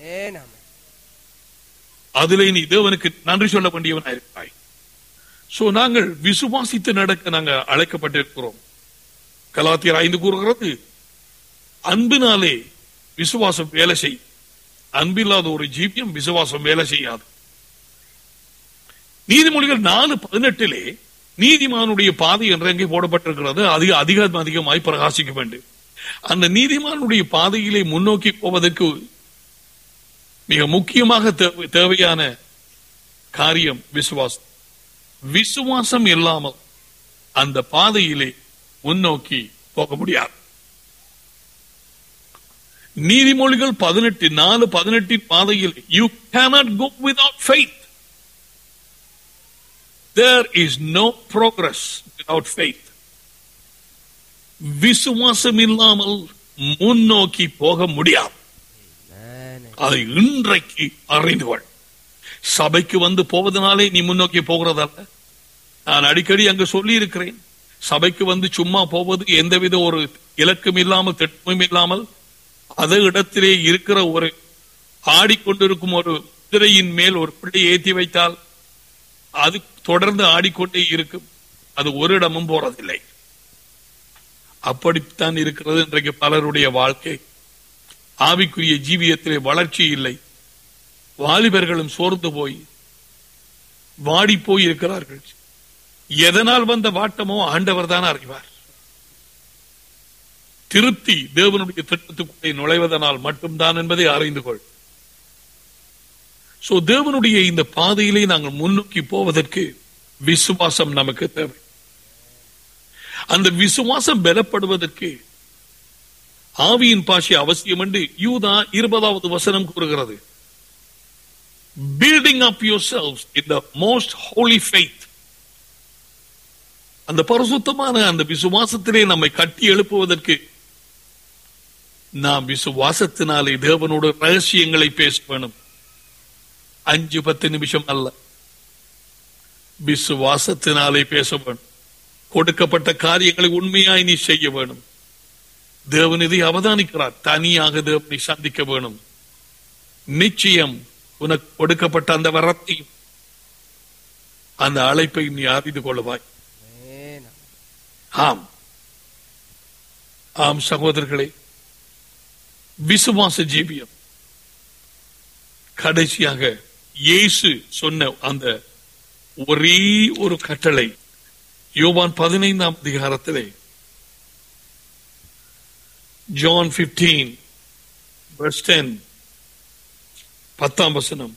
[SPEAKER 1] அதிலே நீ தேவனுக்கு நன்றி சொல்ல வேண்டியவனாக இருக்கிறாய். சோ நாங்கள் விசுவாசித்து நடக்க நாங்கள் அழைக்கப்பட்டிருக்கிறோம். கலாத்தியர் ஐந்து கூறுகிறது, அன்பினாலே விசுவாசம் வேலை செய். அன்பில்லாத ஒரு ஜீவியம் விசுவாசம் வேலை செய்யாது. நீதிமொழிகள் நாலு பதினெட்டிலே நீதிமானுடைய பாதை என்று எங்கே போடப்பட்டிருக்கிறது, அதிக அதிகம் அதிகமாய் பிரகாசிக்க வேண்டும். அந்த நீதிமானுடைய பாதையிலே முன்னோக்கி போவதற்கு மிக முக்கியமாக தேவையான காரியம் விசுவாசம். விசுவாசம் இல்லாமல் அந்த பாதையிலே முன்னோக்கி போக முடியாது. நீதிமொழிகள் பதினெட்டு நாலு பதினெட்டின் பாதையில் you cannot go without faith. There is no progress without faith. விசுவாசம் இல்லாமல் முன்னோக்கி போக முடியாது. அதை இன்றைக்கு அறிந்து கொள். சபைக்கு வந்து போவதனாலே நீ முன்னோக்கி போகிறதல்ல. நான் அடிக்கடி அங்கு சொல்லி இருக்கிறேன், சபைக்கு வந்து சும்மா போவது எந்தவித ஒரு இலக்கும் இல்லாமல் திட்டமும் இல்லாமல் அதே இடத்திலே இருக்கிற ஒரு ஆடிக்கொண்டிருக்கும் ஒரு குதிரையின் மேல் ஒரு பிள்ளை ஏற்றி வைத்தால் அது தொடர்ந்து ஆடிக்கொண்டே இருக்கும். அது ஒரு இடமும் போறதில்லை. அப்படித்தான் இருக்கிறது இன்றைக்கு பலருடைய வாழ்க்கை. ஆவிக்குரிய ஜீவியத்திலே வளர்ச்சி இல்லை. வாலிபர்களும் சோர்ந்து போய் வாடி போய் இருக்கிறார்கள். எதனால் வந்த வாட்டமோ ஆண்டவர் தான் அறிவார். திருப்தி தேவனுடைய திட்டத்துக்குள்ளே நுழைவதனால் மட்டும்தான் என்பதை அறிந்து கொள். சோ தேவனுடைய இந்த பாதையிலே நாங்கள் முன்னோக்கி போவதற்கு விசுவாசம் நமக்கு தேவை. அந்த விசுவாசம் பலப்படுவதற்கு ஆவியின் பாஷை அவசியம் என்று யூதா இருபதாவது வசனம் கூறுகிறது. Building up your selves in the most holy faith. அந்த பரிசுத்தமான அந்த விசுவாசத்திலே நம்மை கட்டி எழுப்புவதற்கு நாம் விசுவாசத்தினாலே தேவனோடு ரகசியங்களை பேச வேணும். அஞ்சு பத்து நிமிஷம் அல்ல, விசுவாசத்தினாலே பேச வேணும். கொடுக்கப்பட்ட காரியங்களை உண்மையாய் நீ செய்ய வேணும். தேவன் இதை அவதானிக்கிறார். தனியாக தேவனை சந்திக்க வேணும். நிச்சயம் உனக்கு கொடுக்கப்பட்ட அந்த வரத்தையும் அந்த அழைப்பை நீ அறிந்து கொள்வாய். ஆம் ஆம் சகோதரர்களே, விசுவாச ஜீவியம் கடைசியாக இயேசு சொன்ன அந்த ஒரே ஒரு கட்டளை யோவான் பதினைந்தாம் அதிகாரத்திலே John fifteen verse ten, பத்தாம் வசனம்.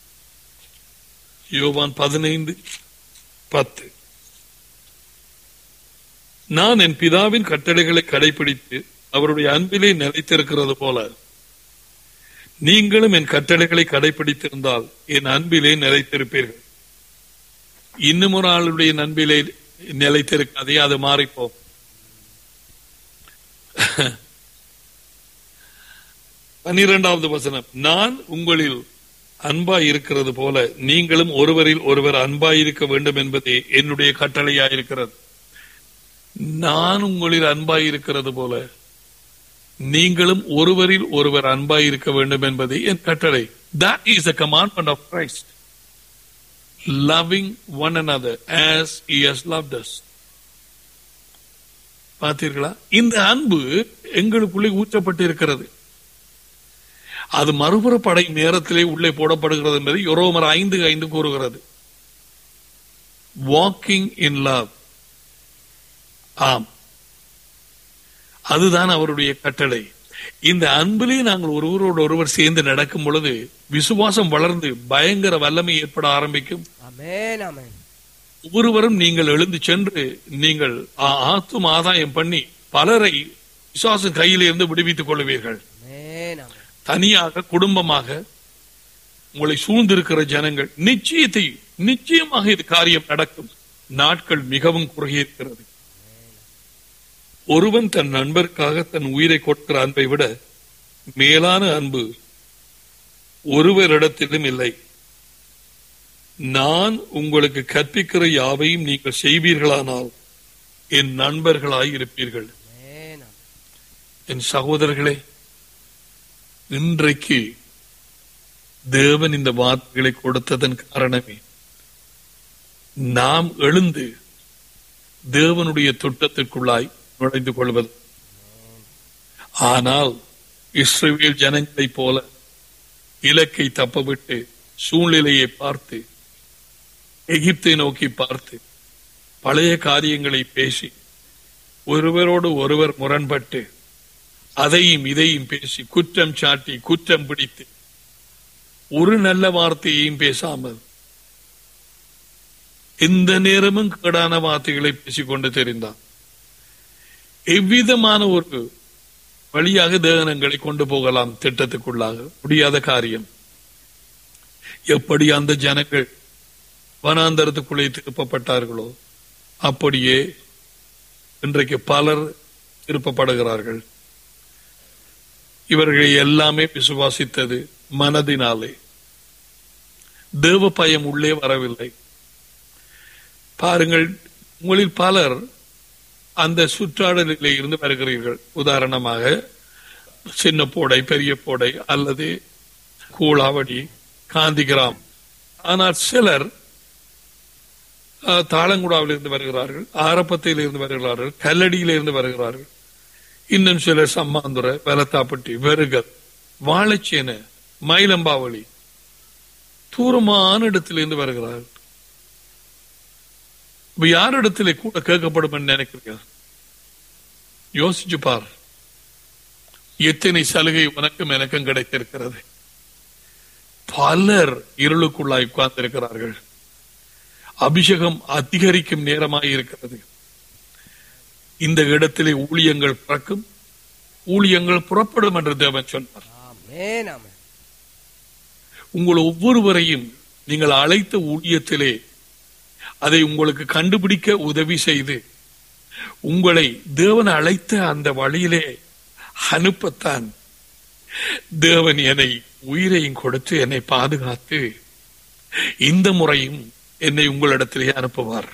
[SPEAKER 1] யோவான் பதினைந்து பத்து. நான் என் பிதாவின் கட்டளைகளை கடைபிடித்து அவருடைய அன்பிலே நிலைத்திருக்கிறது போல நீங்களும் என் கட்டளைகளை கடைபிடித்திருந்தால் என் அன்பிலே நிலைத்திருப்பீர்கள். இன்னும் ஒரு ஆளுடைய அன்பிலே நிலைத்திருக்காதே, அது மாறிப்போம். பன்னிரெண்டாவது வசனம். நான் உங்களில் அன்பாய் இருக்கிறது போல நீங்களும் ஒருவரில் ஒருவர் அன்பாய் இருக்க வேண்டும் என்பதே என்னுடைய கட்டளையாயிருக்கிறது. நான் உங்களில் அன்பாய் இருக்கிறது போல நீங்களும் ஒருவரில் ஒருவர் அன்பாய் இருக்க வேண்டும் என்பதே என் கட்டளை. That is the commandment of Christ. Loving one another as he has loved us. பார்த்தீர்களா? இந்த அன்பு எங்களுக்குள்ளே ஊற்றப்பட்டு இருக்கிறது. அது மறுபுற படை நேரத்திலே உள்ளே போடப்படுகிறது என்பதை ரோமர் ஐந்து ஐந்து கூறுகிறது. Walking in love. ஆம், அதுதான் அவருடைய கட்டளை. இந்த அன்பிலே நாங்கள் ஒருவரோடு ஒருவர் சேர்ந்து நடக்கும் பொழுது விசுவாசம் வளர்ந்து பயங்கர வல்லமை ஏற்பட ஆரம்பிக்கும். ஒவ்வொருவரும் நீங்கள் எழுந்து சென்று நீங்கள் ஆத்தும் ஆதாயம் பண்ணி பலரை விசுவாச கையில இருந்து விடுவித்துக் கொள்வீர்கள். தனியாக குடும்பமாக உங்களை சூழ்ந்திருக்கிற ஜனங்கள் நிச்சயத்தை நிச்சயமாக இது காரியம் நடக்கும். நாட்கள் மிகவும் குறுகிய இருக்கிறது. ஒருவன் தன் நண்பருக்காக தன் உயிரை கொடுக்கிற அன்பை விட மேலான அன்பு ஒருவரிடத்திலும் இல்லை. நான் உங்களுக்கு கற்பிக்கிற யாவையும் நீங்கள் செய்வீர்களானால் என் நண்பர்களாய் இருப்பீர்கள். என் சகோதரர்களே, இன்றைக்கு தேவன் இந்த வார்த்தைகளை கொடுத்ததன் காரணமே நாம் எழுந்து தேவனுடைய திட்டத்திற்குள்ளாய் நுழைந்து கொள்வது. ஆனால் இஸ்ரவேல் ஜனங்களைப் போல இலக்கை தப்பவிட்டு சூழ்நிலையை பார்த்து எகிப்தை நோக்கி பார்த்து பழைய காரியங்களை பேசி ஒருவரோடு ஒருவர் முரண்பட்டு அதையும் இதையும் பேசி குற்றம் சாட்டி குற்றம் பிடித்து ஒரு நல்ல வார்த்தையையும் பேசாமல் எந்த நேரமும் கேடான வார்த்தைகளை பேசிக்கொண்டு தெரிந்தான். எவ்விதமான ஒரு வழியாக தேவனங்களை கொண்டு போகலாம் திட்டத்துக்குள்ளாக முடியாத காரியம். எப்படி அந்த ஜனங்கள் வனாந்தரத்துக்குள்ளே திருப்பப்பட்டார்களோ அப்படியே இன்றைக்கு பலர் திருப்பப்படுகிறார்கள். இவர்களை எல்லாமே விசுவாசித்தது மனதினாலே. தேவ பயம் உள்ளே வரவில்லை. பாருங்கள், உங்களில் பலர் அந்த சுற்றாடலிலே இருந்து வருகிறீர்கள். உதாரணமாக சின்ன போடை, பெரிய போடை அல்லது கூழாவடி, காந்திகிராம். ஆனால் சிலர் தாளங்குடாவில் இருந்து வருகிறார்கள், ஆரப்பத்தையில் இருந்து வருகிறார்கள், கல்லடியில இருந்து வருகிறார்கள். இன்னும் சிலர் சம்மாந்துறை, வெலத்தாப்பட்டி, வெறுகல், வாழைச்சேன, மயிலம்பாவளி, தூரமான இடத்திலிருந்து வருகிறார்கள். யாரிடத்திலே கூட கேட்கப்படும் நினைக்கிறீர்கள்? யோசிச்சு பார். எத்தனை சலுகை உனக்கும் எனக்கும் கிடைத்திருக்கிறது. பலர் இருளுக்குள்ளாய் உட்கார்ந்திருக்கிறார்கள். அபிஷேகம் அதிகரிக்கும் நேரமாய் இருக்கிறது. இந்த இடத்திலே ஊழியங்கள் பிறக்கும், ஊழியங்கள் புறப்படும் என்று தேவன் சொன்னார். உங்கள் ஒவ்வொருவரையும் நீங்கள் அழைத்த ஊழியத்திலே அதை உங்களுக்கு கண்டுபிடிக்க உதவி செய்து உங்களை தேவன் அழைத்த அந்த வழியிலே அனுப்பத்தான் தேவன் என்னை உயிரையும் கொடுத்து என்னை பாதுகாத்து இந்த முறையும் என்னை உங்களிடத்திலே அனுப்புவார்.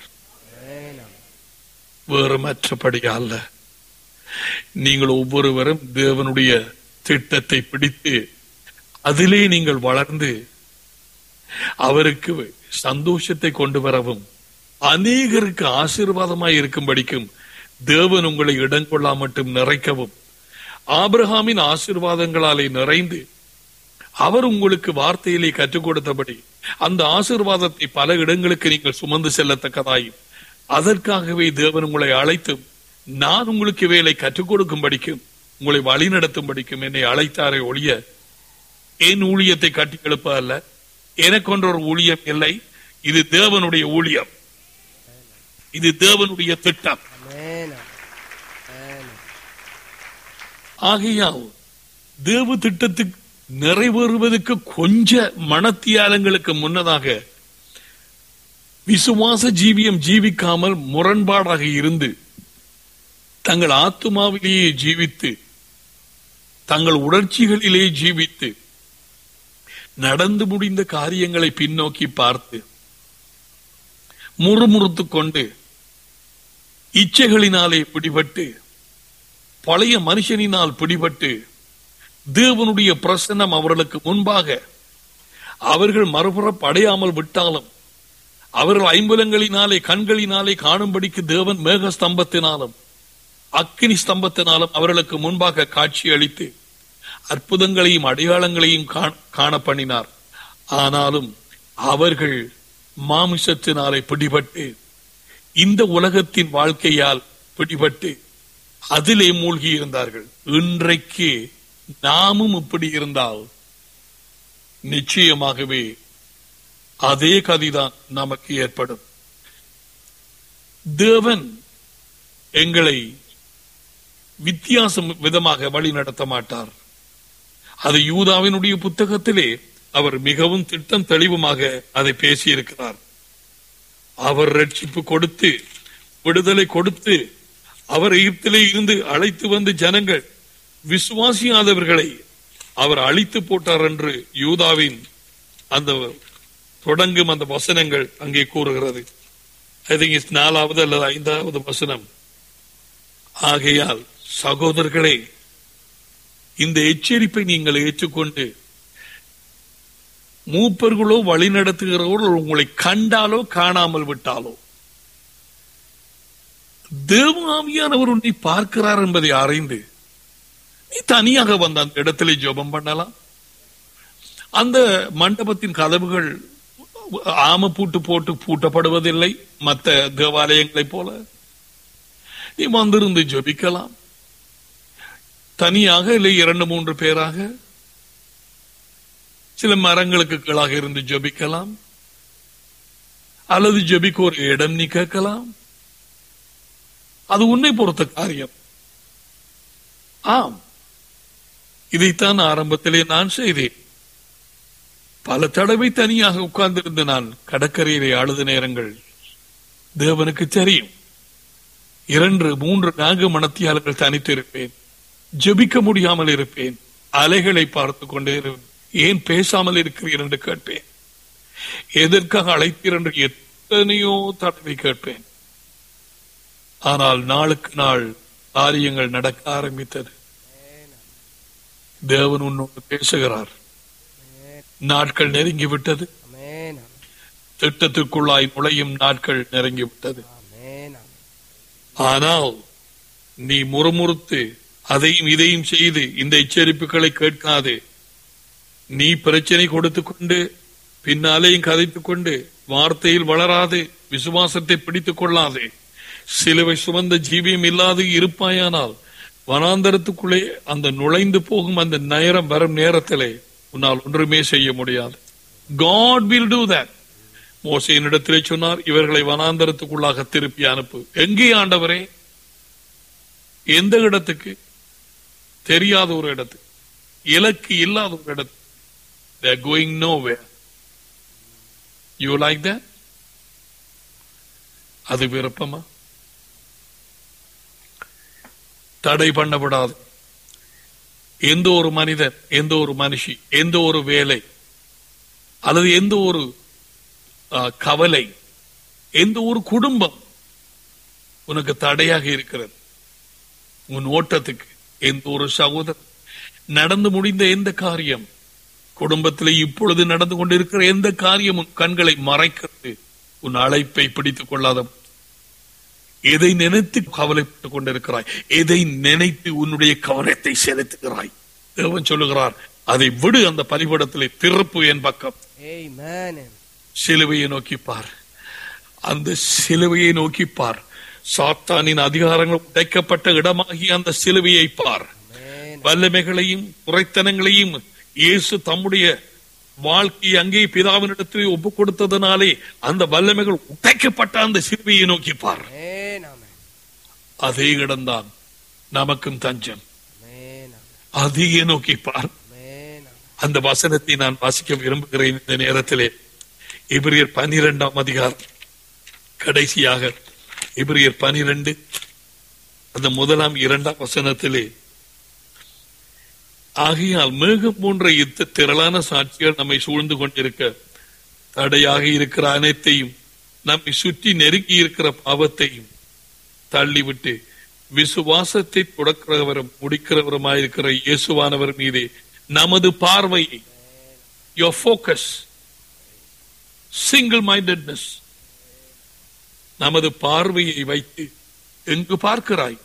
[SPEAKER 1] வேறு மற்றபடி அல்ல. நீங்கள் ஒவ்வொருவரும் தேவனுடைய திட்டத்தை பிடித்து அதிலே நீங்கள் வளர்ந்து அவருக்கு சந்தோஷத்தை கொண்டு வரவும் அநேகருக்கு ஆசீர்வாதமாய் இருக்கும்படிக்கும் தேவன் உங்களை இடம் கொள்ளா மட்டும் நிறைக்கவும் ஆபிரகாமின் ஆசீர்வாதங்களாலே நிறைந்து அவர் உங்களுக்கு வார்த்தையிலே கற்றுக் கொடுத்தபடி அந்த ஆசீர்வாதத்தை பல இடங்களுக்கு நீங்கள் சுமந்து செல்லத்தக்கதாயும் அதற்காகவே தேவன் உங்களை அழைத்தும் நான் உங்களுக்கு வேலை கற்றுக் கொடுக்கும்படிக்கும் உங்களை வழி நடத்தும்படிக்கும் என்னை அழைத்தாரே ஒழிய என் ஊழியத்தை கட்டி எழுப்ப அல்ல. எனக்கொன்ற ஒரு ஊழியம் இல்லை. இது தேவனுடைய ஊழியம். இது தேவனுடைய திட்டம். ஆகையால் தேவ திட்டத்துக்கு நிறைவேறுவதற்கு கொஞ்ச மனத்தியாலங்களுக்கு முன்னதாக விசுவாச ஜீவியம் ஜீவிக்காமல் முரண்பாடாக இருந்து தங்கள் ஆத்துமாவிலேயே ஜீவித்து தங்கள் உணர்ச்சிகளிலே ஜீவித்து நடந்து முடிந்த காரியங்களை பின்னோக்கி பார்த்து முறுமுறுத்துக் கொண்டு இச்சைகளினாலே பிடிபட்டு பழைய மனுஷனினால் பிடிபட்டு தேவனுடைய பிரசன்னம் அவர்களுக்கு முன்பாக அவர்கள் மறுபுறம் அடையாமல் விட்டாலும் அவர்கள் ஐம்புலங்களினாலே கண்களினாலே காணும்படிக்கு தேவன் மேக ஸ்தம்பத்தினாலும் அக்கினி ஸ்தம்பத்தினாலும் அவர்களுக்கு முன்பாக காட்சி அளித்து அற்புதங்களையும் அடையாளங்களையும் காண பண்ணினார். ஆனாலும் அவர்கள் மாமிசத்தினாலே பிடிபட்டு இந்த உலகத்தின் வாழ்க்கையால் பிடிபட்டு அதிலே மூழ்கி இருந்தார்கள். இன்றைக்கு நாமும் இப்படி இருந்தால் நிச்சயமாகவே அதே கதிதான் நமக்கு ஏற்படும். தேவன் எங்களை வித்தியாசம் விதமாக வழி நடத்த மாட்டார். அது யூதாவினுடைய புத்தகத்திலே அவர் மிகவும் திட்டம் தெளிவுமாக அதை பேசியிருக்கிறார். அவர் ரட்சிப்பு கொடுத்து விடுதலை கொடுத்து அவர் எகிப்திலே இருந்து அழைத்து வந்து ஜனங்கள் விசுவாசியாதவர்களை அவர் அழித்து போட்டார் என்று யூதாவின் அந்த தொடங்கும் அந்த வசனங்கள் அங்கே கூறுகிறது. ஐ திங்க் இட்ஸ் நாலாவது அல்லது ஐந்தாவது வசனம். ஆகையால் சகோதரர்களே, இந்த எச்சரிப்பை நீங்கள் ஏற்றுக்கொண்டு மூப்பர்களோ வழி நடத்துகிறவர்களோ உங்களை கண்டாலோ காணாமல் விட்டாலோ தேவ ஆவியானவர் உன்னை பார்க்கிறார் என்பதை அறிந்து நீ தனியாக வந்த அந்த இடத்திலே ஜெபம் பண்ணலாம். அந்த மண்டபத்தின் கதவுகள் ஆம பூட்டு போட்டு பூட்டப்படுவதில்லை மற்ற தேவாலயங்களைப் போல. நீ வந்திருந்து ஜெபிக்கலாம், தனியாக இல்லை இரண்டு மூன்று பேராக. சில மரங்களுக்கு கீழாக இருந்து ஜெபிக்கலாம், அல்லது ஜெபிக்க ஒரு இடம் நீ கேட்கலாம். அது உன்னை பொறுத்த காரியம். ஆம், இதைத்தான் ஆரம்பத்திலே நான் செய்தேன். பல தடவை தனியாக உட்கார்ந்திருந்து நான் கடற்கரையிலே அழுத நேரங்கள் தேவனுக்கு தெரியும். இரண்டு மூன்று நான்கு மணத்தியாளர்கள் தனித்து இருப்பேன், ஜெபிக்க முடியாமல் இருப்பேன், அலைகளை பார்த்து கொண்டே இருப்பேன். ஏன் பேசாமல் இருக்கிறீர் என்று கேட்பேன், எதற்காக அழைத்தீர் என்று எத்தனையோ தடவை கேட்பேன். ஆனால் நாளுக்கு நாள் காரியங்கள் நடக்க ஆரம்பித்தது. தேவன் உன்னோடு பேசுகிறார். நாட்கள் நெருங்கிவிட்டது, திட்டத்திற்குள்ளாய் நுழையும் நாட்கள் நெருங்கிவிட்டது. ஆனால் நீ முறுமுறுத்து அதையும் இதையும் செய்து இந்த எச்சரிப்புகளை கேட்காது, நீ பிரச்சனை கொடுத்து கொண்டு பின்னாலேயும் கதைத்துக் கொண்டு வார்த்தையில் வளராது, விசுவாசத்தை பிடித்துக் கொள்ளாது, சிலுவை சுமந்த ஜீவியம் இல்லாது இருப்பாயானால் வனாந்தரத்துக்குள்ளே அந்த நுழைந்து போகும் அந்த நேரம் வரும் நேரத்திலே உன்னால் ஒன்றுமே செய்ய முடியாது. God will do that. மோசேயினிடத்திலே சொன்னார், இவர்களை வனாந்தரத்துக்குள்ளாக திருப்பி அனுப்பு. எங்கே ஆண்டவரே? எந்த இடத்துக்கு? தெரியாத ஒரு இடத்துக்கு, இலக்கு இல்லாத ஒரு இடத்துக்கு. They are going nowhere. You like that? அது விருப்பமா? தடை பண்ணப்படாது. எந்த ஒரு மனிதன், எந்த ஒரு மனுஷி, எந்த ஒரு வேலை அல்லது எந்த ஒரு கவலை, எந்த ஒரு குடும்பம் உனக்கு தடையாக இருக்கிறது உன் ஓட்டத்துக்கு. எந்த ஒரு சகோதரன், நடந்து முடிந்த எந்த காரியம், குடும்பத்தில் இப்பொழுது நடந்து கொண்டிருக்கிற எந்த காரியம் உன் கண்களை மறைக்கிறது, உன் அழைப்பை பிடித்துக் கொள்ளாத, எதை நினைத்து கவலைப்பட்டுக் கொண்டிருக்கிறாய், எதை நினைத்து உன்னுடைய கவனத்தை செலுத்துகிறாய், தேவன் சொல்லுகிறார், அதை விடு. அந்த பலிபீடத்திலே திருப்பு என் பக்கம். சிலுவையை நோக்கி பார், அந்த சிலுவையை நோக்கி பார். சாத்தானின் அதிகாரங்கள் உடைக்கப்பட்ட இடமாகி அந்த சிலுவையை பார். வல்லமைகளையும் குறைத்தனங்களையும் இயேசு தம்முடைய வாழ்க்கையை அங்கே பிதாவினிடத்திலே ஒப்பு கொடுத்ததனாலே அந்த வல்லமைகள் உடைக்கப்பட்ட அந்த சிலுவையை நோக்கி பார். அதே இடம்தான் நமக்கும் தஞ்சம். அதையே நோக்கி பார். அந்த வசனத்தை நான் வாசிக்க விரும்புகிறேன் இந்த நேரத்திலே. எபிரியர் பனிரெண்டாம் அதிகாரம் கடைசியாக எபிரியர் பனிரெண்டு அந்த முதலாம் இரண்டாம் வசனத்திலே, ஆகையால் மேகம் போன்ற யுத்த திரளான சாட்சிகள் நம்மை சூழ்ந்து கொண்டிருக்க தடையாக இருக்கிற அனைத்தையும், நம்மை சுற்றி நெருங்கி இருக்கிற பாவத்தையும் தள்ளிவிட்டு விசுவாசத்தை தொடக்கிறவரும் முடிக்கிறவருமாயிருக்கிற இயேசுவானவர் மீதே நமது பார்வையை, your focus, single mindedness, நமது பார்வையை வைத்து எங்கு பார்க்கிறாய்,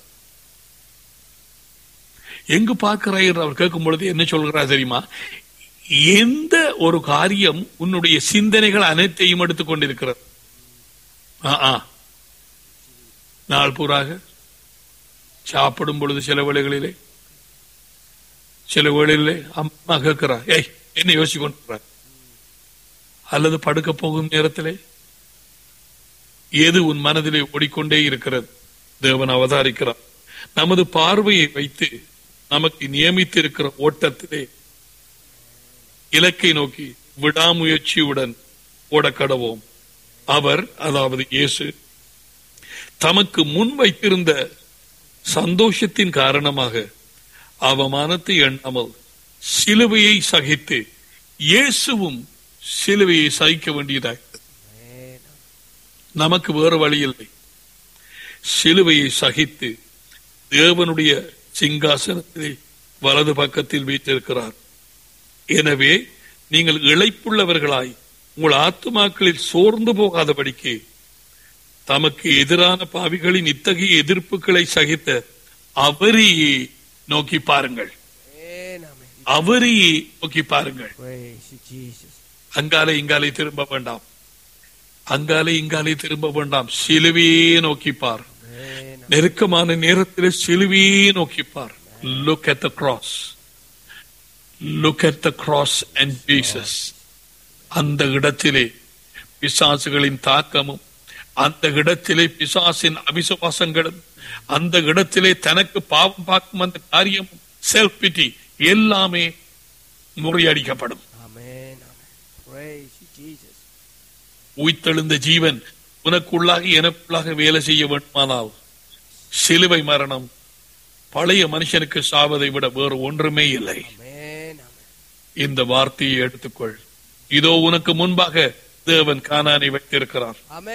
[SPEAKER 1] எங்கு பார்க்கிறாய் என்று அவர் கேட்கும் பொழுது என்ன சொல்கிறார் தெரியுமா? எந்த ஒரு காரியம் உன்னுடைய சிந்தனைகள் அனைத்தையும் எடுத்துக் கொண்டிருக்கிறது. நாள் பூராக சாப்பிடும் பொழுது சில வேளைகளிலே சில வேளையிலே அம்மா கேட்கிறார், ஏய் என்ன யோசிச்சு கொண்டிருக்கிறார், அல்லது படுக்க போகும் நேரத்திலே எது உன் மனதிலே ஓடிக்கொண்டே இருக்கிறது? தேவன் அவதாரிக்கிறார். நமது பார்வையை வைத்து நமக்கு நியமித்திருக்கிற ஓட்டத்திலே இலக்கை நோக்கி விடாமுயற்சியுடன் ஓடக்கடவோம். அவர், அதாவது இயேசு, தமக்கு முன் வைத்திருந்த சந்தோஷத்தின் காரணமாக அவமானத்தை எண்ணாமல் சிலுவையை சகித்து, இயேசுவும் சிலுவையை சகிக்க வேண்டியதாக நமக்கு வேறு வழி இல்லை. சிலுவையை சகித்து தேவனுடைய சிங்காசனத்திலே வலது பக்கத்தில் வீற்றிருக்கிறார். எனவே நீங்கள் இளைப்புள்ளவர்களாய் உங்கள் ஆத்துமாக்களில் சோர்ந்து போகாதபடிக்கு தமக்கு எதிரான பாவிகளின் இத்தகைய எதிர்ப்புகளை சகித்த அவரையே நோக்கி பாருங்கள். அவரையே நோக்கி பாருங்கள். அங்காலே இங்காலே திரும்ப வேண்டாம், அங்காலே இங்காலே திரும்ப வேண்டாம். சிலுவையே நோக்கிப்பார். நெருக்கமான நேரத்தில் சிலுவையே நோக்கிப்பார். Look at the cross. Look at the cross and Jesus. அந்த இடத்திலே பிசாசுகளின் தாக்கமும், அந்த இடத்திலே பிசாசின் அவிசுவாசங்களும், அந்த இடத்திலே தனக்கு பாவம் பார்க்கும் அந்த காரியமும், செல்ஃப் பிட்டி எல்லாமே முறியடிக்கப்படும். உயிர்த்தெழுந்த ஜீவன் உனக்குள்ளாக எனக்குள்ளாக வேலை செய்ய வேண்டுமானால் சிலுவை மரணம் பழைய மனுஷனுக்கு சாவதை விட வேறு ஒன்றுமே இல்லை. இந்த வார்த்தையை எடுத்துக்கொள். இதோ உனக்கு முன்பாக தேவன் கானானை வைத்திருக்கிறார்.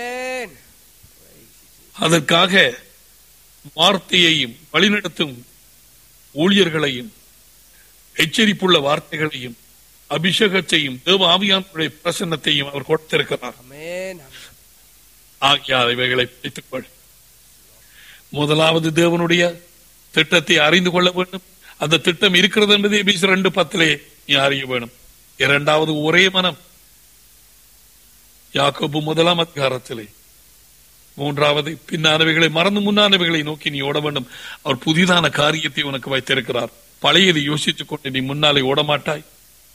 [SPEAKER 1] அதற்காக வார்த்தையையும் வழிநடத்தும் ஊழியர்களையும் எச்சரிப்புள்ள வார்த்தைகளையும் அபிஷேகத்தையும் தேவ ஆவியானுடைய பிரசன்னத்தையும் அவர் கொடுத்திருக்கிறார். ஆகிய இவைகளை பிடித்துக்கொள். முதலாவது தேவனுடைய திட்டத்தை அறிந்து கொள்ள வேண்டும். அந்த திட்டம் இருக்கிறது என்பதை எபேசியர் இரண்டு பத்திலே நீ அறிய வேண்டும். இரண்டாவது ஒரே மனம், யாக்கோபு முதலாம் அதிகாரத்திலே. மூன்றாவது பின்னானவைகளை மறந்து முன்னானவைகளை நோக்கி நீ ஓட வேண்டும். அவர் புதிதான காரியத்தை உனக்கு வைத்திருக்கிறார். பழையதை யோசித்துக் கொண்டு நீ முன்னாலே ஓடமாட்டாய்.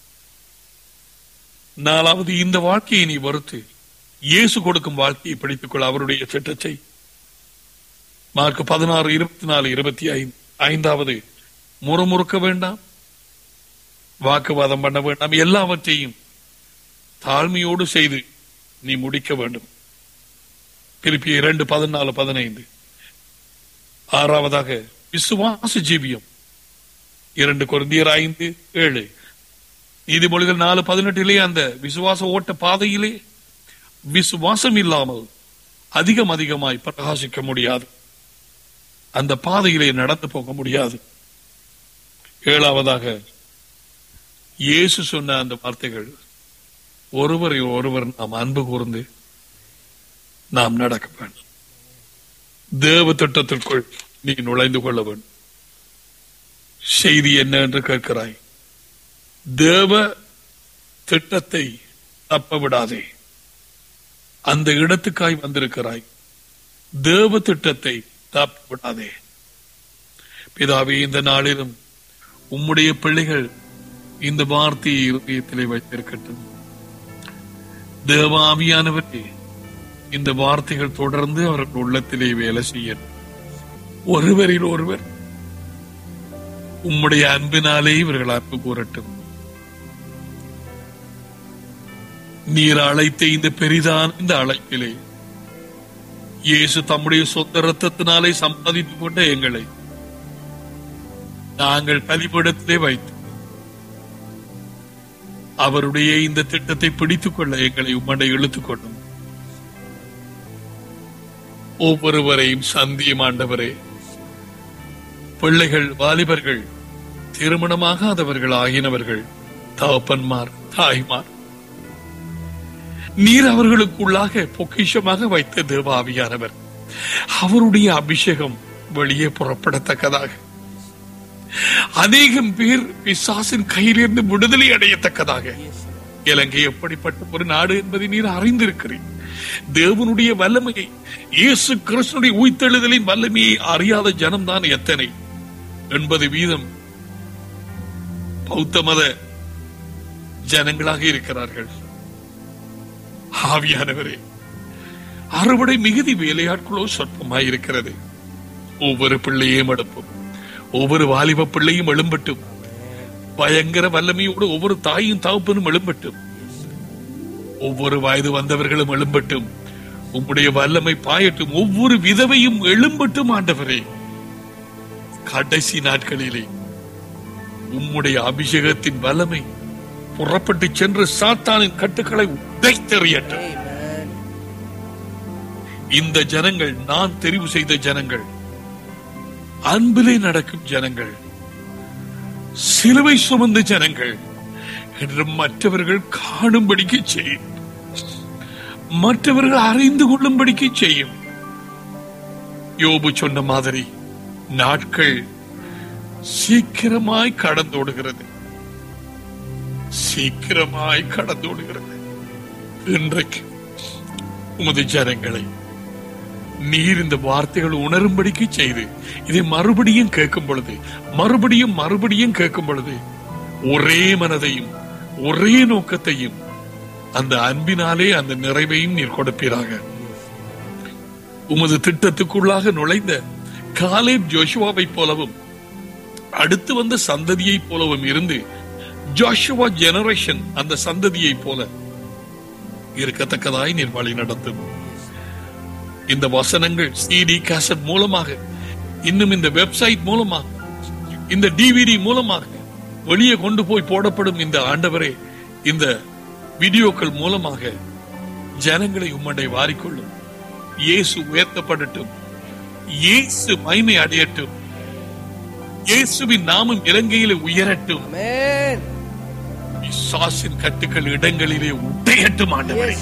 [SPEAKER 1] நாலாவது, இந்த வாழ்க்கையை நீ வறுத்து இயேசு கொடுக்கும் வாழ்க்கையை பிடித்துக்கொள்ள அவருடைய திட்டத்தை. மார்க் பதினாறு இருபத்தி நாலு இருபத்தி ஐந்து. ஐந்தாவது, முறுமுறுக்க வேண்டாம், வாக்குவாதம் பண்ண வேண்டாம், எல்லாவற்றையும் தாழ்மையோடு செய்து நீ முடிக்க வேண்டும். பிலிப்பியர் இரண்டு பதினாலு பதினைந்து. ஆறாவதாக விசுவாச ஜீவியம், இரண்டு கொரிந்தியர் ஐந்து ஏழு. நீதிமொழிகள் நாலு பதினெட்டிலே அந்த விசுவாச ஓட்ட பாதையிலே விசுவாசம் இல்லாமல் அதிகம் அதிகமாய் பிரகாசிக்க முடியாது. அந்த பாதையிலே நடந்து போக முடியாது. ஏழாவதாக இயேசு சொன்ன அந்த வார்த்தைகள், ஒருவரை ஒருவர் நாம் அன்பு கூர்ந்து நாம் நடக்க வேண்டும். தேவ திட்டத்திற்குள் நீ நுழைந்து கொள்ள வேண்டும். செய்தி என்ன என்று கேட்கிறாய்? தேவ திட்டத்தை தப்ப விடாதே. அந்த இடத்துக்காய் வந்திருக்கிறாய். தேவ திட்டத்தை தப்ப விடாதே. பிதாவே, இந்த நாளிலும் உம்முடைய பிள்ளைகள் இந்த வார்த்தையை இருதயத்திலே வைத்திருக்கட்டும். தேவ ஆவியானவரே, இந்த வார்த்தைகள் தொடர்ந்து அவர்கள் உள்ளத்திலே வேலை செய்ய, ஒருவரில் ஒருவர் உம்முடைய அன்பினாலே இவர்கள் அன்பு கூறட்டும். நீர் அழைத்த இந்த பெரிதான இந்த அழைப்பிலே இயேசு தம்முடைய சொந்த ரத்தத்தினாலே சம்பாதித்துக் கொண்ட எங்களை நாங்கள் பலிபீடத்திலே வைத்து அவருடைய இந்த திட்டத்தை பிடித்துக் கொள்ள எங்களை உம்மண்டை இழுத்துக் கொள்ளும். ஒவ்வொருவரையும் சந்தியும் ஆண்டவரே. பிள்ளைகள், வாலிபர்கள், திருமணமாகாதவர்கள் ஆகினவர்கள், தகப்பன்மார், தாய்மார், நீர் அவர்களுக்குள்ளாக பொக்கிஷமாக வைத்த தேவ ஆவியானவர் அவருடைய அபிஷேகம் வெளியே புறப்படத்தக்கதாக, அநேகம் பேர் பிசாசின் கையிலிருந்து விடுதலை அடையத்தக்கதாக. இலங்கை எப்படிப்பட்ட ஒரு நாடு என்பதை நீர் அறிந்திருக்கிறீர். தேவனுடைய வல்லமையை, இயேசு கிறிஸ்துவின் உயிர்த்தெழுதலின் வல்லமையை அறியாத ஜனம்தான் எத்தனை? எண்பது வீதம் பௌத்த மத ஜனங்களாக இருக்கிறார்கள். ஆவியானவரே, அறுவடை மிகுதி, வேலையாட்களோ சொற்பமாயிருக்கிறது. ஒவ்வொரு பிள்ளையும் எழுப்பும். ஒவ்வொரு வாலிப பிள்ளையும் எழும்பட்டும். பயங்கர வல்லமையோடு ஒவ்வொரு தாயும் தகப்பனும் எழும்பட்டும். ஒவ்வொரு வயது வந்தவர்களும் எழும்பட்டும். உம்முடைய வல்லமை பாயட்டும். ஒவ்வொரு விதவையும் எழும்பட்டும். ஆண்டவரே, கடைசி நாட்களிலே உம்முடைய அபிஷேகத்தின் வல்லமை புறப்பட்டு சென்று சாத்தானின் கட்டுக்களை உடைத்தெறியட்டும். இந்த ஜனங்கள் நான் தெரிவு செய்த ஜனங்கள், அன்பிலே நடக்கும் ஜனங்கள், சிலுவை சுமந்த ஜனங்கள் என்று மற்றவர்கள் காணும்படிக்கு செய்யும். மற்றவர்கள் அறிந்து கொள்ளும்படிக்கு செய்யும். யோபு சொன்ன மாதிரி நாட்கள் சீக்கிரமாய் கடந்தோடுகிறது. சீக்கிரமாய் கடந்தோடுகிறது. இன்றைக்கு உமது ஜனங்களை நீர் இந்த வார்த்தைகள் உணரும்படிக்கு செய்து இதை மறுபடியும் கேட்கும் பொழுது மறுபடியும் மறுபடியும் கேட்கும் பொழுது ஒரே மனதையும் ஒரே நோக்கத்தையும் அந்த அன்பினாலே அந்த நிறைவையும் நீர் கொடுப்பீராக. உமது திட்டத்துக்குள்ளாக நுழைந்த காலேப் ஜோஷுவாவை போலவும் அடுத்து வந்த சந்ததியை போலவும் இருந்து ஜோஷுவா ஜெனரேஷன் அந்த சந்ததியை போல இருக்கத்தக்கதாய் நீர் வழி நடத்தும். இந்த வசனங்கள் சிடி கேசட் மூலமாக, இன்னும் இந்த வெப்சைட் மூலமாக, இந்த டிவிடி மூலமாக வெளியே கொண்டு போய் போடப்படும் இந்த ஆண்டவரே, இந்த வீடியோக்கள் மூலமாக ஜனங்களை உம்மண்டை வாரிக்கொள்ளும். இயேசு உயர்த்தப்படட்டும். இயேசு மகிமை அடையட்டும். இயேசுவின் நாமம் இலங்கையிலே உயரட்டும். பிசாசின் கட்டுக்கள் இடங்களிலே உடையட்டும். ஆண்டவரே,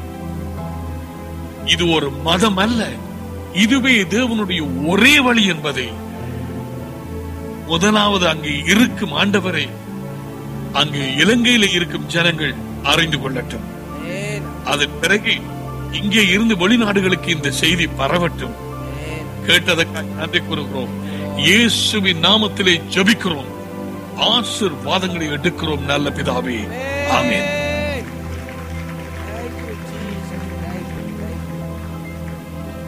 [SPEAKER 1] இது ஒரு மதம் அல்ல, இதுவே தேவனுடைய ஒரே வழி என்பதை முதலாவது அங்கே இருக்கும் ஆண்டவரே, அங்கு இலங்கையில இருக்கும் ஜனங்கள் அறிந்து கொள்ளட்டும். அதன் பிறகு இங்கே இருந்து வெளிநாடுகளுக்கு இந்த செய்தி பரவட்டும். கேட்டதற்காக நன்றி கூறுகிறோம். இயேசுவின் நாமத்திலே ஜெபிக்கிறோம். ஆசீர்வாதங்களை எடுக்கிறோம் நல்ல பிதாவே. ஆமென்.